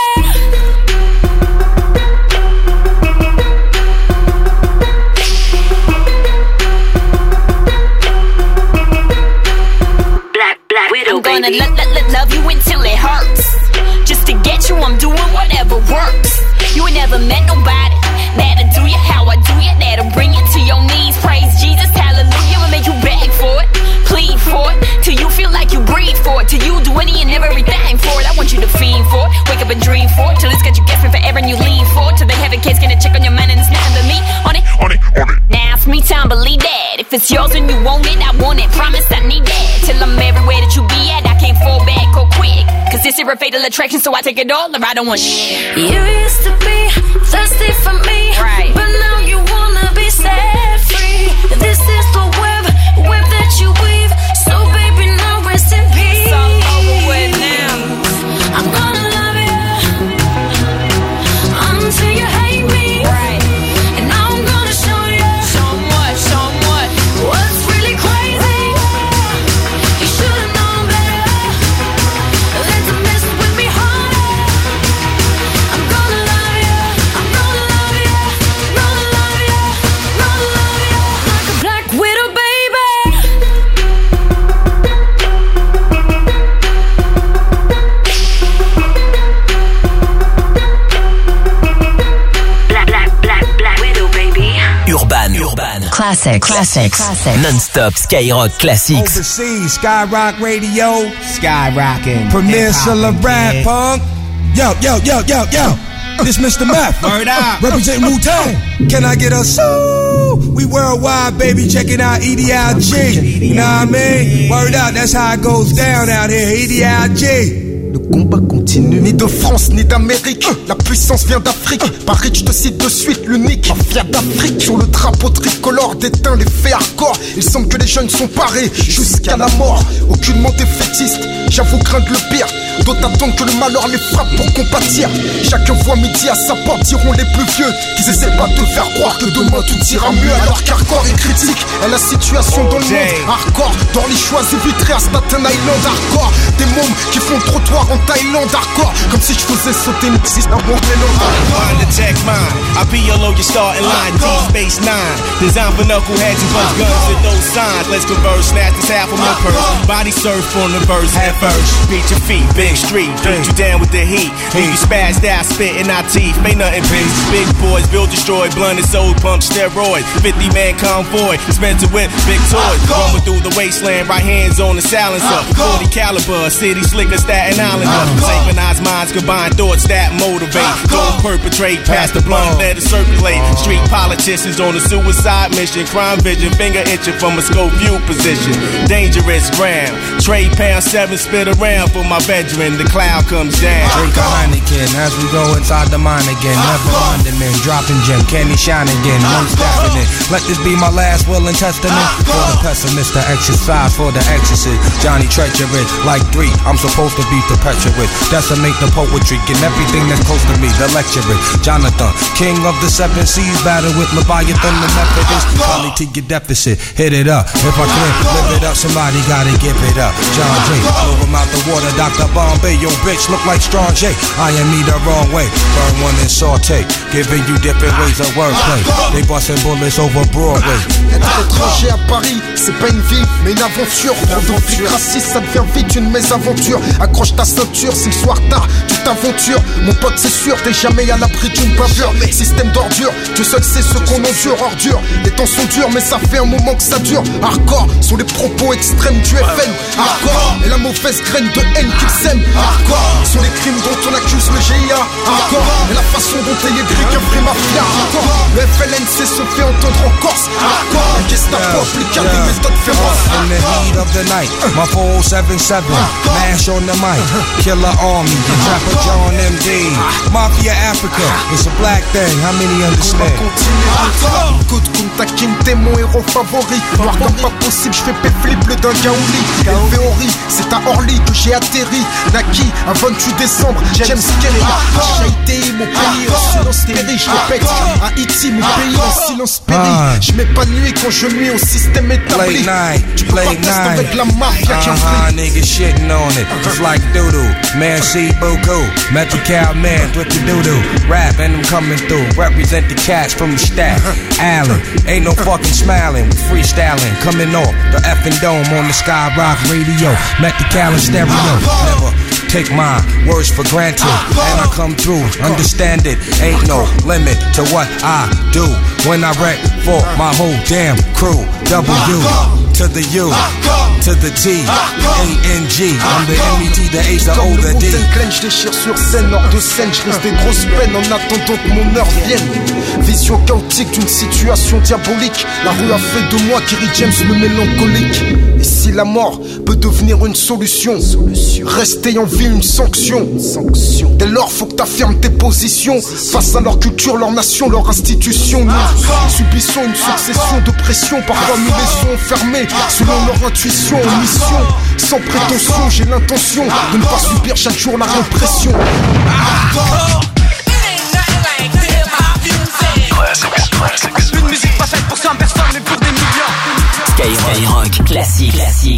Black widow, I'm gonna love you until it hurts. Just to get you, I'm doing whatever works. You ain't never met nobody that'll do you how I do you, that'll bring you to your knees. Praise Jesus, hallelujah, and make you beg for it, plead for it, till you feel like you breathe for it, till you do any and everything for it. I want you to fiend for it, wake up and dream for it, till it's got you guessing forever and you lean for it, till they have a case, gonna check on your man and it's nothing but me on it. Now it's me time, believe that. If it's yours and you want it, I want it. Promise I need that. Till I'm everywhere that you be at, I can't fall back or quick. Cause this is a fatal attraction, so I take it all or I don't want shit.
You used to be thirsty for me,
right?
But now you wanna be set free. This is the web that you weave. So baby, now rest in peace.
It's all over with now.
I'm gonna love you until you hate me.
Right.
And now I'm gonna show you.
Show 'em what?
What's really crazy? You should've known better than to mess with me harder. I'm gonna love you. I'm gonna love you. Gonna love you. Gonna love you like a black widow, baby.
Black widow, baby.
Urban. Classics. Non-stop Skyrock Classics.
Overseas, Skyrock Radio.
Skyrocking.
Premier Celebrate Punk. Yo. This Mr. Meth.
Word up.
Representing Wu-Tang. Can I get a so? We worldwide, baby. Checking out EDIG. You know what I mean? Word up. That's how it goes down out here. EDIG.
Le combat continue. Ni de France, ni d'Amérique. La puissance vient d'Afrique. Paris, je te cite de suite l'unique. Mafia d'Afrique. Sur le drapeau tricolore déteint les faits hardcore. Il semble que les jeunes sont parés jusqu'à la mort. Aucunement défaitiste. J'avoue craindre le pire. D'autres attendent que le malheur les frappe pour compatir. Chacun voit midi à sa porte, diront les plus vieux. Qu'ils essaient pas de te faire croire que demain tout ira mieux. Alors qu'hardcore est critique à la situation dans le monde. Hardcore, dans les choix vitrés à Staten Island. Hardcore, des mômes qui font le trottoir en Thaïlande. Hardcore, comme si je faisais sauter une existe un bon mélange.
On the tech mine, I be your low, your starting line. D-Space 9, designed for knuckleheads who bust guns with those signs. Let's converse, snatch this half of my purse. Body surf on the verse, head first. Beat your feet, big street, beat you down with the heat. And you spazzed out, spit in our teeth. Ain't nothing big. Big boys, build, destroy, blunt and soul pump, steroids. 50-man convoy, dispenser with big toys. Roaming through the wasteland, right hands on the silencer. 40 caliber, city slicker, Staten Islander. Synchronized minds, combine thoughts that motivate. Don't perpetrate, pass the blunt, let it circulate. Street politicians on a suicide mission. Crime vision, finger itching from a scope view position. Dangerous ground. Trade pound 7, spit around for my veteran. The cloud comes down.
Drink a Heineken as we go inside the mine again. Never minding men, dropping gem, can he shine again? No stopping it. Let this be my last will and testament. For the pessimist, the exercise for the exorcist. Johnny treacherous, like 3, I'm supposed to be perpetuate. Decimate the poetry and everything that's close to me. The lecturer, Jonathan, king of the 7 seas, battle with Leviathan, the Methodist. Probably to your deficit, hit it up. If I can't live it up, somebody gotta give it up. John J, blow him out the water, Dr. Bombay. Yo, bitch, look like Strong J. I am me the wrong way. Burn one and saute, giving you different ways of wordplay. They busting bullets over Broadway.
Être étranger à Paris, c'est pas une vie, mais une aventure. Trop de racisme, ça devient vite une mésaventure. Accroche ta ceinture, si le soir tard, tu t'aventures. Mon pote, c'est sûr, t'es jamais à l'abri d'une bavure. Système d'ordure, Dieu seul sait ce qu'on endure. Ordure, les temps sont durs, mais ça fait un moment que ça dure. Hardcore sont les propos extrêmes du FN. hardcore. Et la mauvaise graine de haine qu'ils sèment, hardcore. Sur les crimes dont on accuse le GIA, hardcore. Et la façon dont est écrit qu'un vrai mafia, hardcore. Le FLNC se fait entendre en Corse, hardcore. La Gestapo applique des méthodes féroces.
In the heat of the night, my 477, mash on the mic, killer army, Trapper John MD, Mafia Africa, it's a black thing, how many understand?
Good Kunta Kinte, mon héros favori. Noir comme pas possible, je fais péflip le d'un gaouli. Théorie, c'est à Orly que j'ai atterri. Naki, un 28 décembre, James Kelly. Haïti, mon pays en silence péri. Je répète, Haïti, mon pays en silence péri. Je m'épanouis quand je nuis au système établi. Tu peux pas tester avec la mafia qui en fait.
Niggas shitting on it, it's like doodoo. Man, see Boko, Metal Cow Man with the doodoo. Rap and I'm coming through, represent the cats from the stack. Allen, ain't no fucking smiling, we freestyling, coming off the effing dome on the Skyrock radio. Metal Cow and stereo, never take my words for granted, and I come through, understand it, ain't no limit to what I do when I rap for my whole damn crew. W to the U, to the T, A-N-G, I'm the M-E-T, the H, the O, the D.
Je déchire sur scène, hors de scène, je risque des grosses peines en attendant que mon heure vienne. Vision chaotique d'une situation diabolique, la rue a fait de moi Kerry James le mélancolique. Et si la mort peut devenir une solution, rester en vie une sanction. Dès lors faut que t'affirmes tes positions face à leur culture, leur nation, leur institution. Nous subissons une succession de pressions, parfois nous laissons enfermés selon leur intuition, mission. Sans prétention, j'ai l'intention de ne pas subir chaque jour la répression.
Une musique pas faite pour 100 personnes mais pour des millions.
Skyrock Classics.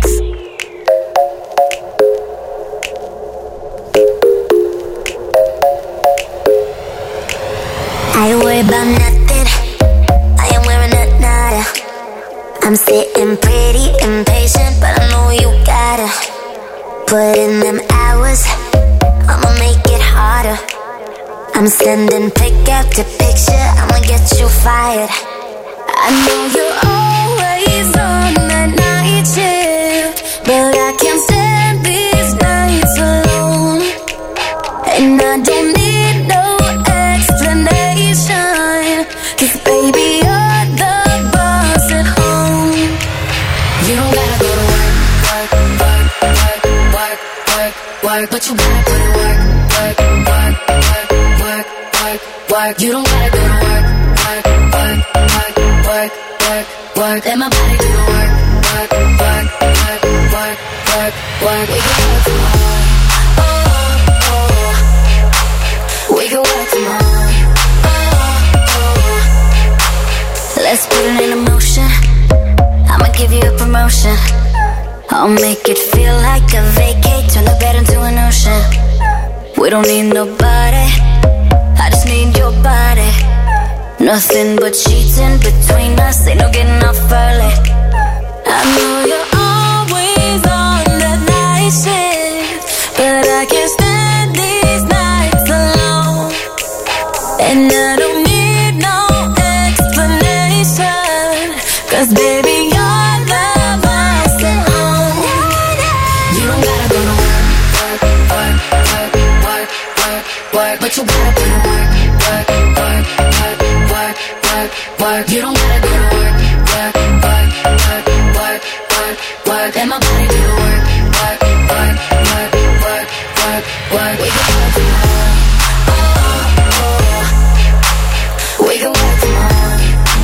I worry about nothing, I am wearing a nada. I'm sitting pretty impatient, but I know you gotta put in them hours, I'ma make it harder. I'm sending pick after picture, I'ma get you fired. I know you're always on that night shift, but I can't stand these nights alone. And I don't need no explanation, 'cause baby you're the boss at home. You don't gotta go to work, but you gotta put in work. You don't gotta go to work. Let my body do the work. We can work tomorrow. We can work tomorrow. Let's put it in motion. I'ma give you a promotion. I'll make it feel like a vacate, turn the bed into an ocean. We don't need nobody, I just need your body. Nothing but sheets in between us, ain't no getting off early. I know you're always on that night shift, but I can't stand these nights alone. And I don't need no explanation, 'cause baby you're the boss at home. You don't gotta go to work, but you gotta put in work. You don't gotta go to work. Let my body do the work. We can work tomorrow. We can work tomorrow.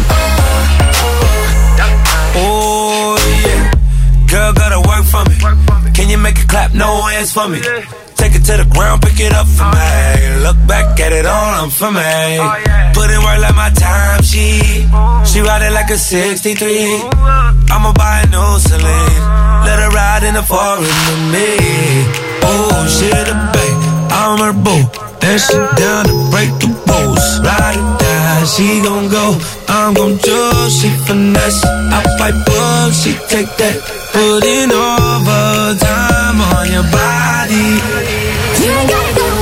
Oh yeah, girl gotta work for me. Can you make it clap? No hands for me. Take it to the ground, pick it up for me. Look back at it all, I'm for me. Put in work like my time, she ride it like a 63. I'ma buy a new Celine, let her ride in the forest with me. Oh, she the babe, I'm her boo, and she down to break the rules. Ride or die, she gon' go, I'm gon' choose. She finesse, I fight bugs, she take that. Put in overtime on your body.
You ain't gotta go to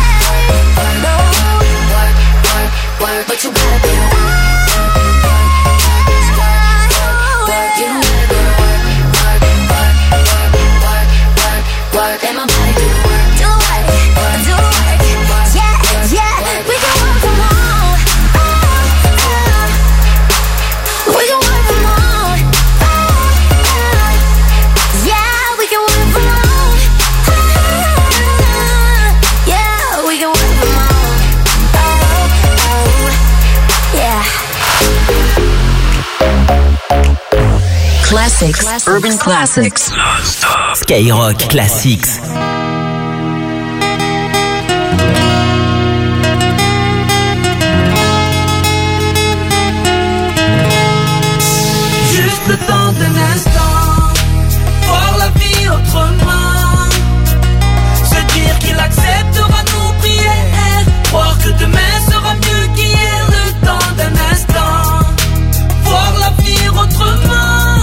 work, but you gotta be work. You don't gotta go to work, Let my body do the work. Do the work, do the work. Yeah, yeah, we can work from home. We can work from home. Yeah, we can work from home. Yeah, we can work from home. Yeah.
Classics, Urban Classics. Skyrock Classics.
Juste le temps d'un instant, voir la vie autrement, se dire qu'il acceptera nos prières, croire que demain sera mieux qu'hier. Le temps d'un instant, voir la vie autrement,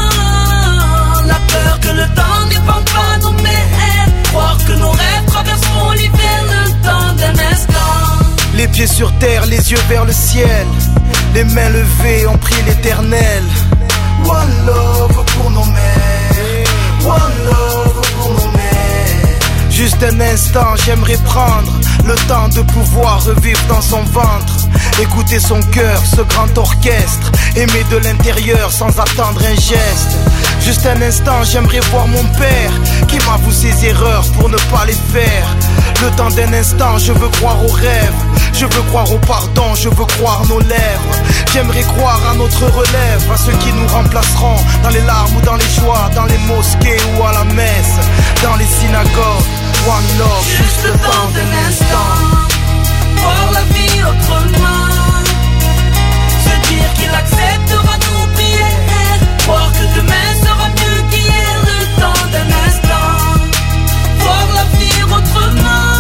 la peur que le temps n'épande pas nos mers, croire que nos rêves traverseront l'hiver. Le temps d'un instant,
les pieds sur terre, les yeux vers le ciel, les mains levées, on prie l'éternel. One love pour nos mères, one love pour nos mères. Juste un instant, j'aimerais prendre le temps de pouvoir revivre dans son ventre, écouter son cœur, ce grand orchestre, aimer de l'intérieur sans attendre un geste. Juste un instant, j'aimerais voir mon père qui m'avoue ses erreurs pour ne pas les faire. Le temps d'un instant, je veux croire aux rêves, je veux croire au pardon, je veux croire nos lèvres. J'aimerais croire à notre relève, à ceux qui nous remplaceront dans les larmes ou dans les joies, dans les mosquées ou à la messe, dans les synagogues. One love,
juste le temps d'un instant, voir la vie autrement, se dire qu'il acceptera nos prières, croire que demain sera mieux qu'hier. Le temps d'un instant, voir l'avenir autrement,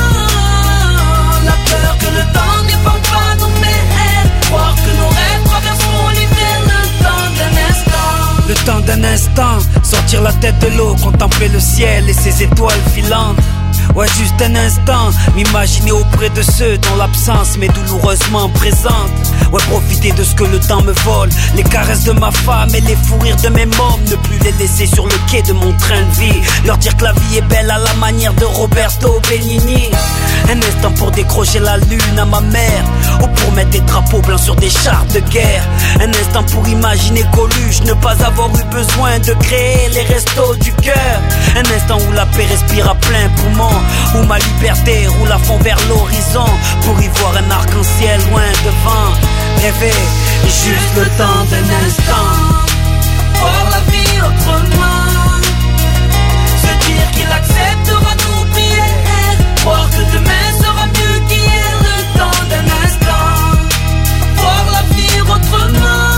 la peur que le temps n'épande pas nos mers, croire que nos rêves traverseront l'hiver. Le temps d'un instant,
le temps d'un instant, sortir la tête de l'eau, contempler le ciel et ses étoiles filantes. Ouais, juste un instant, m'imaginer auprès de ceux dont l'absence m'est douloureusement présente. Ouais, profiter de ce que le temps me vole, les caresses de ma femme et les fous rires de mes mômes, ne plus les laisser sur le quai de mon train de vie, leur dire que la vie est belle à la manière de Roberto Benigni. Un instant pour décrocher la lune à ma mère, ou pour mettre des drapeaux blancs sur des chars de guerre. Un instant pour imaginer Coluche, ne pas avoir eu besoin de créer les restos du cœur. Un instant où la paix respire à plein poumon, où ma liberté roule à fond vers l'horizon, pour y voir un arc-en-ciel loin devant. Rêver, juste le temps d'un instant,
voir la vie autrement, se dire qu'il acceptera nos prières, croire que demain sera mieux qu'hier. Le temps d'un instant, voir l'avenir autrement,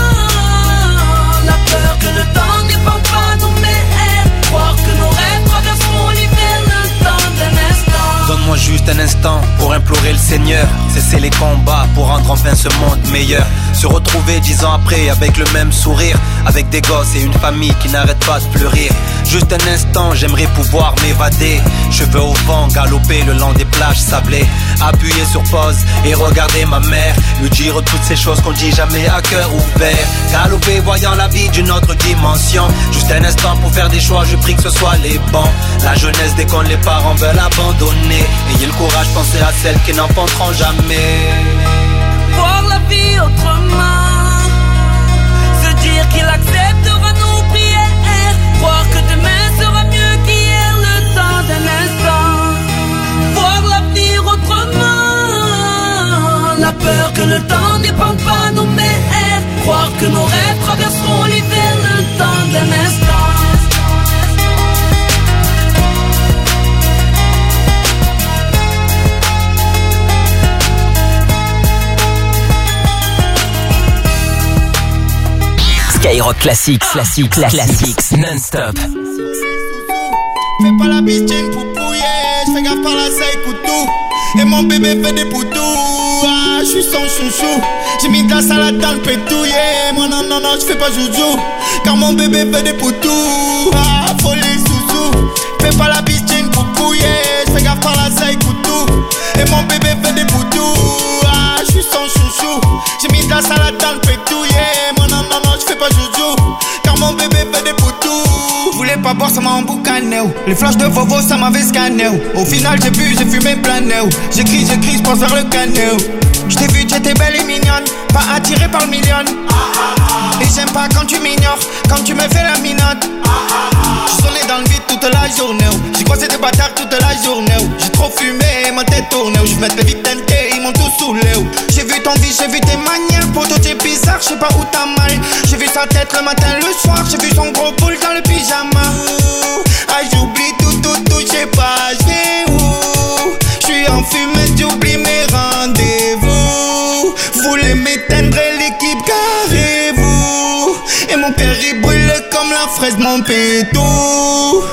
la peur que le temps n'épande pas nos mers, croire que nos rêves traverseront l'hiver. Le temps d'un instant,
donne-moi juste un instant pour implorer le Seigneur, cesser les combats pour rendre enfin ce monde meilleur. Se retrouver 10 ans après avec le même sourire, avec des gosses et une famille qui n'arrête pas de fleurir. Juste un instant, j'aimerais pouvoir m'évader, cheveux au vent, galoper le long des plages sablées, appuyer sur pause et regarder ma mère, lui dire toutes ces choses qu'on dit jamais à cœur ouvert. Galoper voyant la vie d'une autre dimension, juste un instant pour faire des choix, je prie que ce soit les bons. La jeunesse dès qu'on les parents veulent abandonner, ayez le courage, pensez à celles qui n'enfanteront jamais.
Voir la vie autrement, se dire qu'il acceptera nos prières, croire que demain sera mieux qu'hier. Le temps d'un instant, voir l'avenir autrement, la peur que le temps n'épande pas nos mers, croire que nos rêves traverseront l'hiver. Le temps d'un instant.
Skyrock Classics, classics, non-stop.
Fais pas la bitchine pour pouiller, j'fais gaffe par la saille couteau. Et mon bébé fait des poutous, ah, j'suis son chouchou. J'ai mis de la salade dans le pétouillé, moi non, j'fais pas joujou. Car mon bébé fait des poutous, ah, folie sousou. Fais pas la bitchine pour pouiller, j'fais gaffe par la saille couteau. Et mon bébé fait des poutous, ah, j'suis son chouchou. J'ai mis de la salade dans le pétouillé, moi non, j'fais pas joujou. Car mon bébé fait des poutous. Voulez pas pas boire, ça m'a emboucané. Les flashs de Vovo, ça m'avait scanné. Au final, j'ai bu, j'ai fumé, plané. J'écris, je pense vers le canot. J't'ai vu, t'étais belle et mignonne, pas attirée par le million. Et j'aime pas quand tu m'ignores, quand tu me fais la minotte. J'suis sonné dans le vide toute la journée. J'ai croisé des bâtards toute la journée. J'ai trop fumé, ma tête tournée. J'vais mettre les vies teintées, ils m'ont tous saoulé. J'ai vu ton vie, j'ai vu tes manières. Poto, t'es bizarre, j'sais pas où t'as mal. J'ai vu sa tête le matin, le soir. J'ai vu son gros boule dans le pyjama. Ah, j'oublie tout, j'sais pas, j'vais où. J'suis en fumée, j'oublie mes rendez-vous. Voulez m'éteindre l'équipe, carrez-vous. Et mon père il brûle comme la fraise, mon pétou.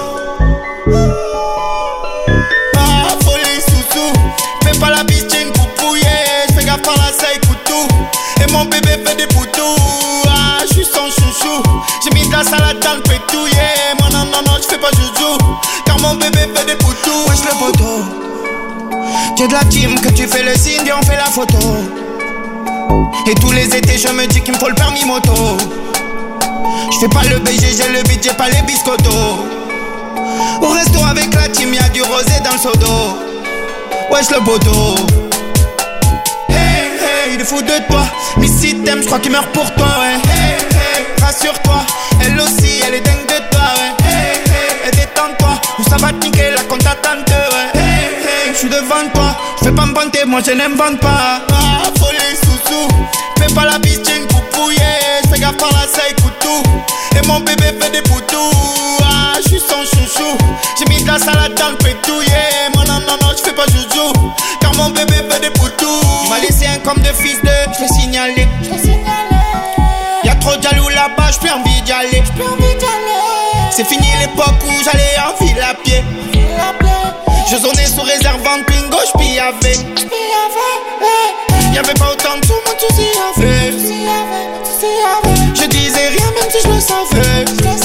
Ah, folie sous-sous. Fais pas la biche, t'es une poupouille. J'fais gaffe par la saille, couteau. Et mon bébé fait des poutous. Ah, j'suis son chouchou. J'ai mis de la salade dans le pétou, yeah. Moi non, j'fais pas joujou. Car mon bébé fait des poutous. Wesh le poteau. T'es de la team que tu fais le signe et on fait la photo. Et tous les étés je me dis qu'il me faut le permis moto. Je fais pas le BG, j'ai le budget, pas les biscottos. Au resto avec la team, y'a du rosé dans le sodo. Wesh le poteau. Hey, hey, il est fou de toi. Mais si t'aimes, j'crois qu'il meurt pour toi, ouais. Hey, hey, rassure-toi. Elle aussi, elle est dingue de toi, ouais. Hey, hey, et détends-toi. Ou ça va te niquer la compte attente, ouais. J'suis devant toi, j'fais pas me vanter, moi je n'invente pas. Ah, folie sous-sous, fais pas la biche, t'es une poupouille. J'fais gaffe par la saille, couteau. Et mon bébé fait des poutous. Ah, j'suis son chouchou. J'ai mis de la salade dans le pétou, yeah. Moi non, j'fais pas joujou. Car mon bébé fait des poutous. Il m'a laissé un comme de fils de, j'l'ai signalé. Y'a trop de jaloux là-bas, j'plus envie d'y aller. C'est fini l'époque où j'allais en ville à pied. Je zonais sous réserve en pingo, j'pillavais. Y'avait pas autant de sous, moi tu s'y avais. Je disais rien même si je le savais.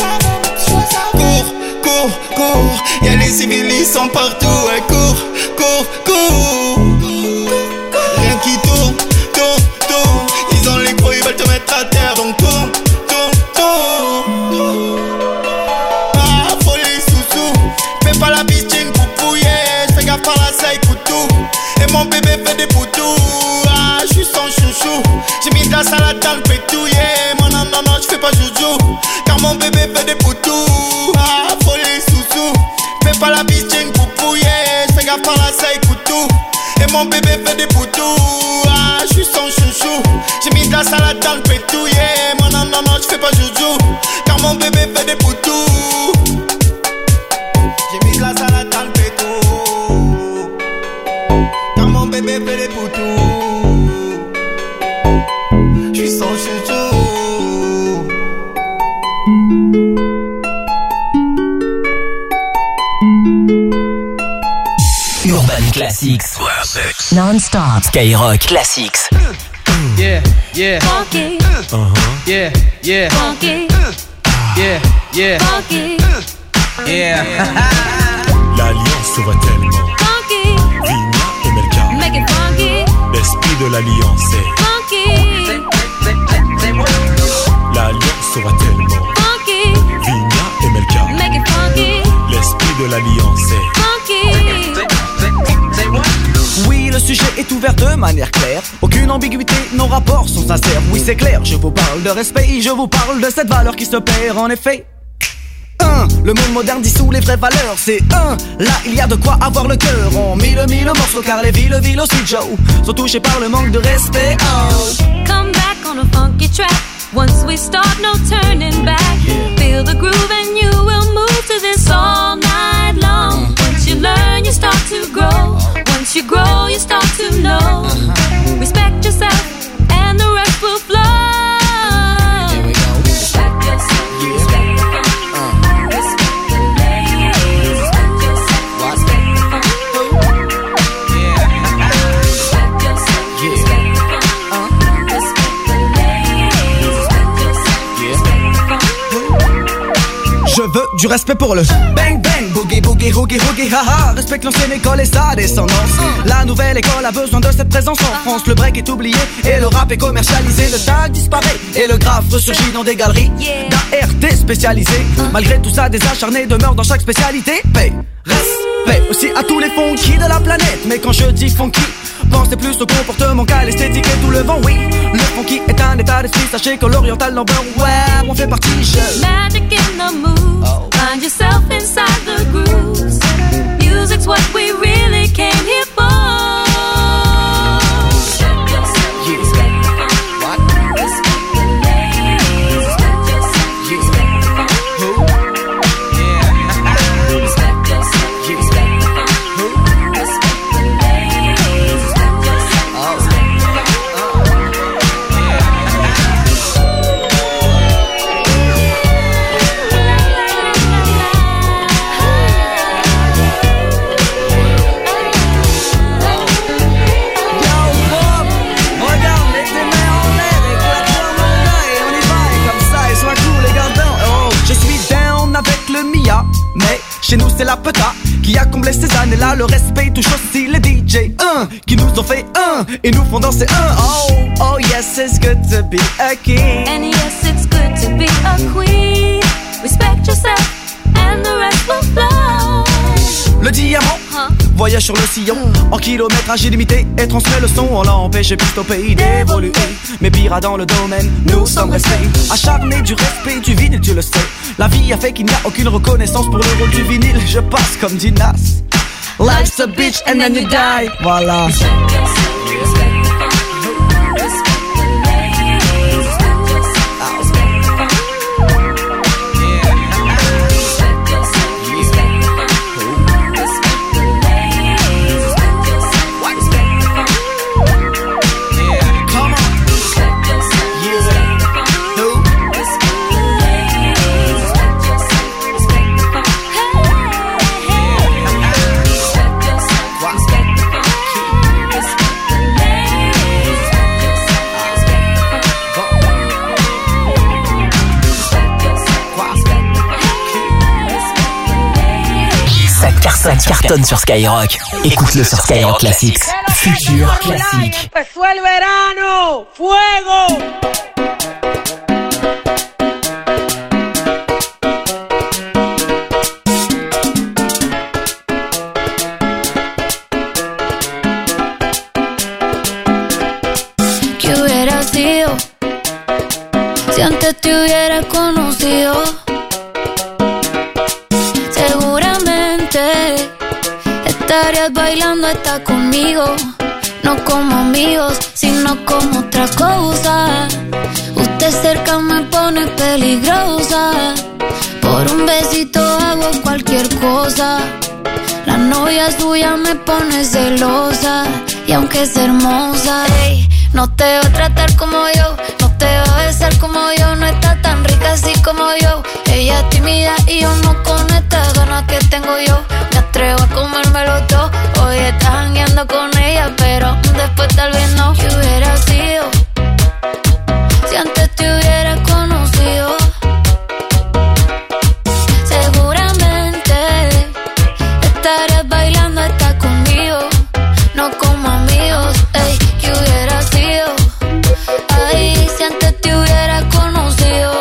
Cours, y'a les civils, ils sont partout. Ouais, cours. Rien qui tourne. Ils ont les gros, ils veulent te mettre à terre. Donc tourne. Ah, folie sous-sous. Fais pas la biche, t'es une poupouille. J'fais gaffe par la saille, couteau. Et mon bébé fait des poutous. Ah, j'suis son chouchou. J'ai mis de la salade dans le pétou, yeah. Moi non, j'fais pas joujou. Car mon bébé fait des poutous. Ah, folie sous-sous. Fais pas la biche, t'es une poupouille. J'fais gaffe par la saille, couteau. Et mon bébé fait des poutous. Ah, j'suis son chouchou. J'ai mis de la salade dans le pétou, yeah. Moi non, j'fais pas joujou. Car mon bébé fait des poutous. J'ai mis de la salade dans le pétou. Car mon bébé fait des poutous. J'suis son chouchou.
Urban Classics. Non-stop. Skyrock Classics.
Yeah.
Funky.
Yeah.
Funky.
Yeah.
Funky.
Yeah.
L'alliance va tellement.
Funky.
Vigna et Melka.
Make it funky.
L'esprit de l'alliance est.
Funky.
L'alliance va tellement.
Funky.
Vigna et Melka.
Make it funky.
L'esprit de l'alliance est.
Funky.
Oui, le sujet est ouvert de manière claire. Aucune ambiguïté, nos rapports sont sincères. Oui, c'est clair, je vous parle de respect. Je vous parle de cette valeur qui se perd en effet. Le monde moderne dissout les vraies valeurs. C'est là il y a de quoi avoir le cœur. On mille morceaux car les villes aussi Joe sont touchés par le manque de respect.
Come back on a funky track. Once we start, no turning back. Feel the groove and you will move to this all night long. Once you learn, you start to grow. Once you grow, you start to know. Respect yourself and the rest will flow. Respect yourself, respect the fun. Respect the ladies, respect yourself, respect the fun. Respect yourself, respect the fun. Respect the ladies, respect yourself, respect the fun.
Je veux du respect pour le bang bang, boogie Hoogie, hoogie, hoogie, haha. Respecte l'ancienne école et sa descendance. La nouvelle école a besoin de cette présence en France. Le break est oublié et le rap est commercialisé. Le tag disparaît et le graphe ressurgit dans des galeries d'ART spécialisées. Malgré tout ça, des acharnés demeurent dans chaque spécialité. Paix, respect aussi à tous les funky de la planète. Mais quand je dis funky, pensez plus au comportement qu'à l'esthétique et tout le vent, oui. Le funky est un état d'esprit, sachez que l'oriental number one, on fait partie.
Magic in the mood, find yourself inside the grooves. Music's what we really came here for.
Mais chez nous c'est la peta qui a comblé ces années-là. Le respect touche aussi les DJ qui nous ont fait et nous font danser Oh yes, it's good to be a king.
And yes, it's good to be a queen. Respect yourself and the rest will flow.
Le diamant voyage sur le sillon en kilométrage illimité et transmet le son. On l'a empêché plus au pays d'évoluer. Mais pire dans le domaine, nous sommes restés acharnés du respect du vinyle, tu le sais. La vie a fait qu'il n'y a aucune reconnaissance pour le rôle du vinyle. Je passe comme dit Nas. Life's a bitch and then you die. Voilà.
Ça cartonne sur Skyrock. Écoute-le sur Skyrock Classics. Futur classique.
Empezó el verano. Fuego.
¿Qué hubiera sido si antes te hubiera conocido? Estarías bailando hasta conmigo, no como amigos, sino como otra cosa. Usted cerca me pone peligrosa, por un besito hago cualquier cosa. La novia suya me pone celosa, y aunque es hermosa, ey, no te va a tratar como yo, no te va a besar como yo, no está tan rica así como yo. Ella es tímida y yo no con estas ganas que tengo yo. Me atrevo a comérmelo todo. Hoy estás jangueando con ella, pero después tal vez no. ¿Qué hubiera sido si antes te hubiera conocido? Seguramente estarías bailando hasta conmigo, no como amigos. Ey, ¿qué hubiera sido? Ay, si antes te hubiera conocido.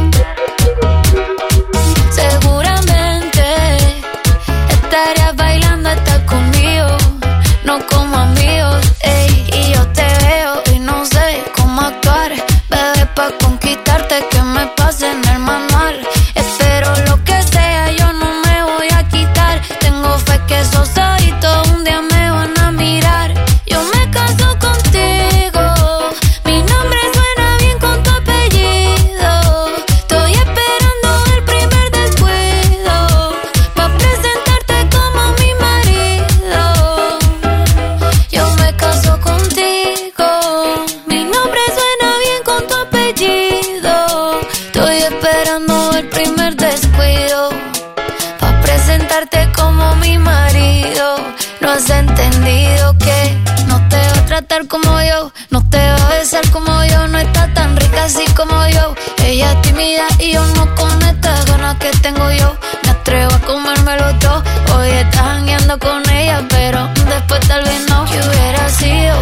Seguramente estarías bailando hasta conmigo, no como amigos. Ey, y yo te veo y no sé cómo actuar, bebé, pa' conquistarte que me pase en el manual. Espero lo que sea, yo no me voy a quitar. Tengo fe que esos ojitos un día me van a mirar. Yo me caso contigo, mi nombre suena bien con tu apellido. Estoy esperando el primer descuido pa' presentarte como mi marido. Yo me caso contigo, mi nombre suena bien con tu apellido. Estoy esperando el primer descuido pa' presentarte como mi marido. No has entendido que no te va a tratar como yo, no te va a besar como yo, no está tan rica así como yo. Ella es tímida y yo no con estas ganas que tengo yo. Me atrevo a comérmelo todo. Hoy y estás jangueando con ella, pero después tal vez no. ¿Qué hubiera sido?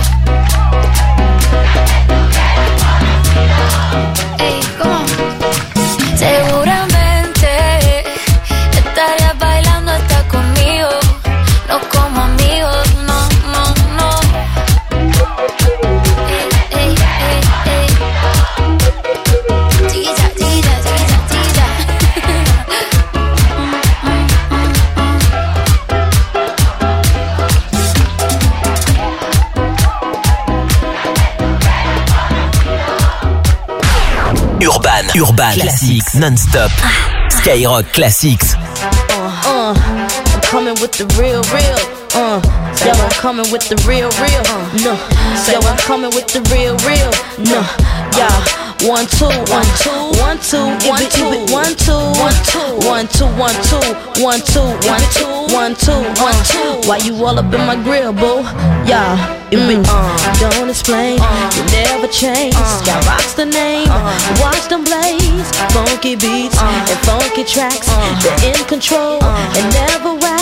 Ey, ¿cómo? Seguramente estarías bailando hasta conmigo, no como amigos, no, no, no. Ey, ey, ey, ey. Chiquilla, chiquilla, chiquilla, chiquilla.
Urban Classics non-stop. Skyrock Classics.
I'm coming with the real. Yo, I'm coming with the real. No, yo, I'm coming with the real. No, yeah. 1 2 1 2 1 2 1 2 1 2 1 2 1 2 1 2 1 2 1 2 1 2 1 2. Why you all up in my grill, boo? Yeah, don't explain. You never change. Skyrock's the name. Watch them blaze. Funky beats and funky tracks. They're in control and never wax.